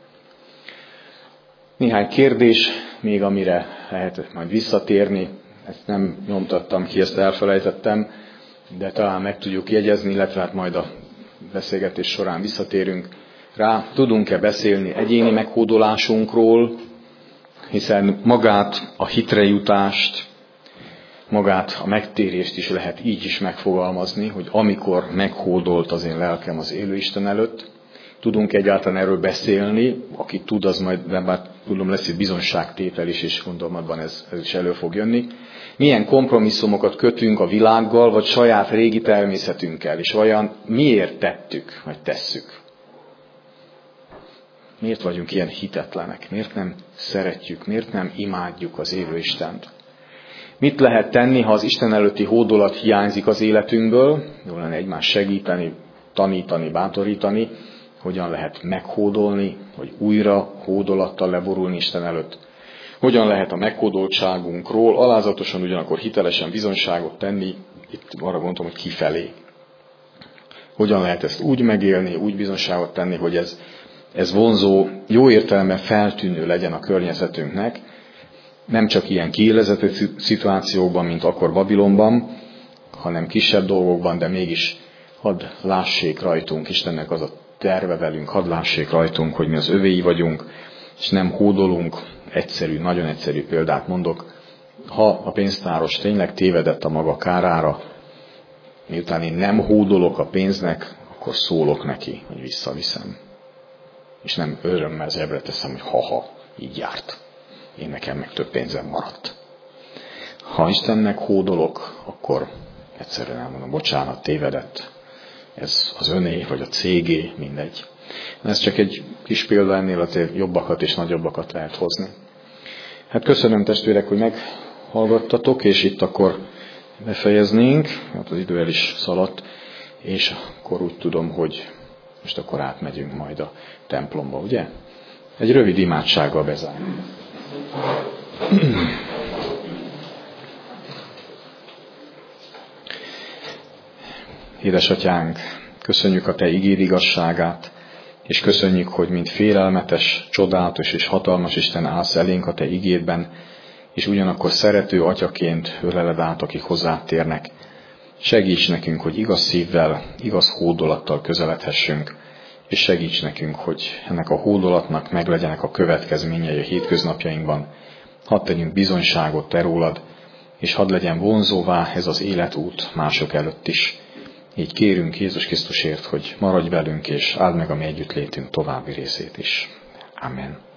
Néhány kérdés, még amire lehet majd visszatérni, ezt nem nyomtattam ki, ezt elfelejtettem, de talán meg tudjuk jegyezni, illetve hát majd a beszélgetés során visszatérünk rá. Tudunk-e beszélni egyéni meghódolásunkról, hiszen magát a hitre jutást, magát a megtérést is lehet így is megfogalmazni, hogy amikor meghódolt az én lelkem az élő Isten előtt, tudunk egyáltalán erről beszélni, aki tud, az majd, bár tudom, lesz itt bizonságtétel is, és gondolom abban ez is elő fog jönni. Milyen kompromisszumokat kötünk a világgal, vagy saját régi természetünkkel, és vajon miért tettük, vagy tesszük? Miért vagyunk ilyen hitetlenek? Miért nem szeretjük, miért nem imádjuk az élő Istent? Mit lehet tenni, ha az Isten előtti hódolat hiányzik az életünkből? Jó lenne egymást segíteni, tanítani, bátorítani. Hogyan lehet meghódolni, hogy újra hódolattal leborulni Isten előtt? Hogyan lehet a meghódoltságunkról alázatosan, ugyanakkor hitelesen bizonyságot tenni? Itt arra gondolom, hogy kifelé. Hogyan lehet ezt úgy megélni, úgy bizonyságot tenni, hogy ez vonzó, jó értelemben feltűnő legyen a környezetünknek, Nem csak ilyen kiélezett szituációkban, mint akkor Babilonban, hanem kisebb dolgokban, de mégis hadd lássék rajtunk, Istennek az a terve velünk, hadd lássék rajtunk, hogy mi az övéi vagyunk, és nem hódolunk. Nagyon egyszerű példát mondok. Ha a pénztáros tényleg tévedett a maga kárára, miután én nem hódolok a pénznek, akkor szólok neki, hogy visszaviszem. És nem örömmel zsebre teszem, hogy ha így járt. Én nekem meg több pénzem maradt. Ha Istennek hódolok, akkor egyszerűen elmondom, bocsánat, tévedett. Ez az öné, vagy a cégé, mindegy. Ez csak egy kis példa, ennél azért jobbakat és nagyobbakat lehet hozni. Hát köszönöm, testvérek, hogy meghallgattatok, és itt akkor befejeznénk, hát az idő el is szaladt, és akkor úgy tudom, hogy most akkor átmegyünk majd a templomba, ugye? Egy rövid imádsággal bezárjuk. Édesatyánk, köszönjük a Te igéd igazságát, és köszönjük, hogy mint félelmetes, csodálatos és hatalmas Isten állsz elénk a Te igédben, és ugyanakkor szerető atyaként öleled át, akik hozzád térnek. Segíts nekünk, hogy igaz szívvel, igaz hódolattal közeledhessünk, és segíts nekünk, hogy ennek a hódolatnak meglegyenek a következményei a hétköznapjainkban. Hadd tegyünk bizonyságot Te rólad, és hadd legyen vonzóvá ez az életút mások előtt is. Így kérünk Jézus Krisztusért, hogy maradj velünk, és áld meg a mi együttlétünk további részét is. Amen.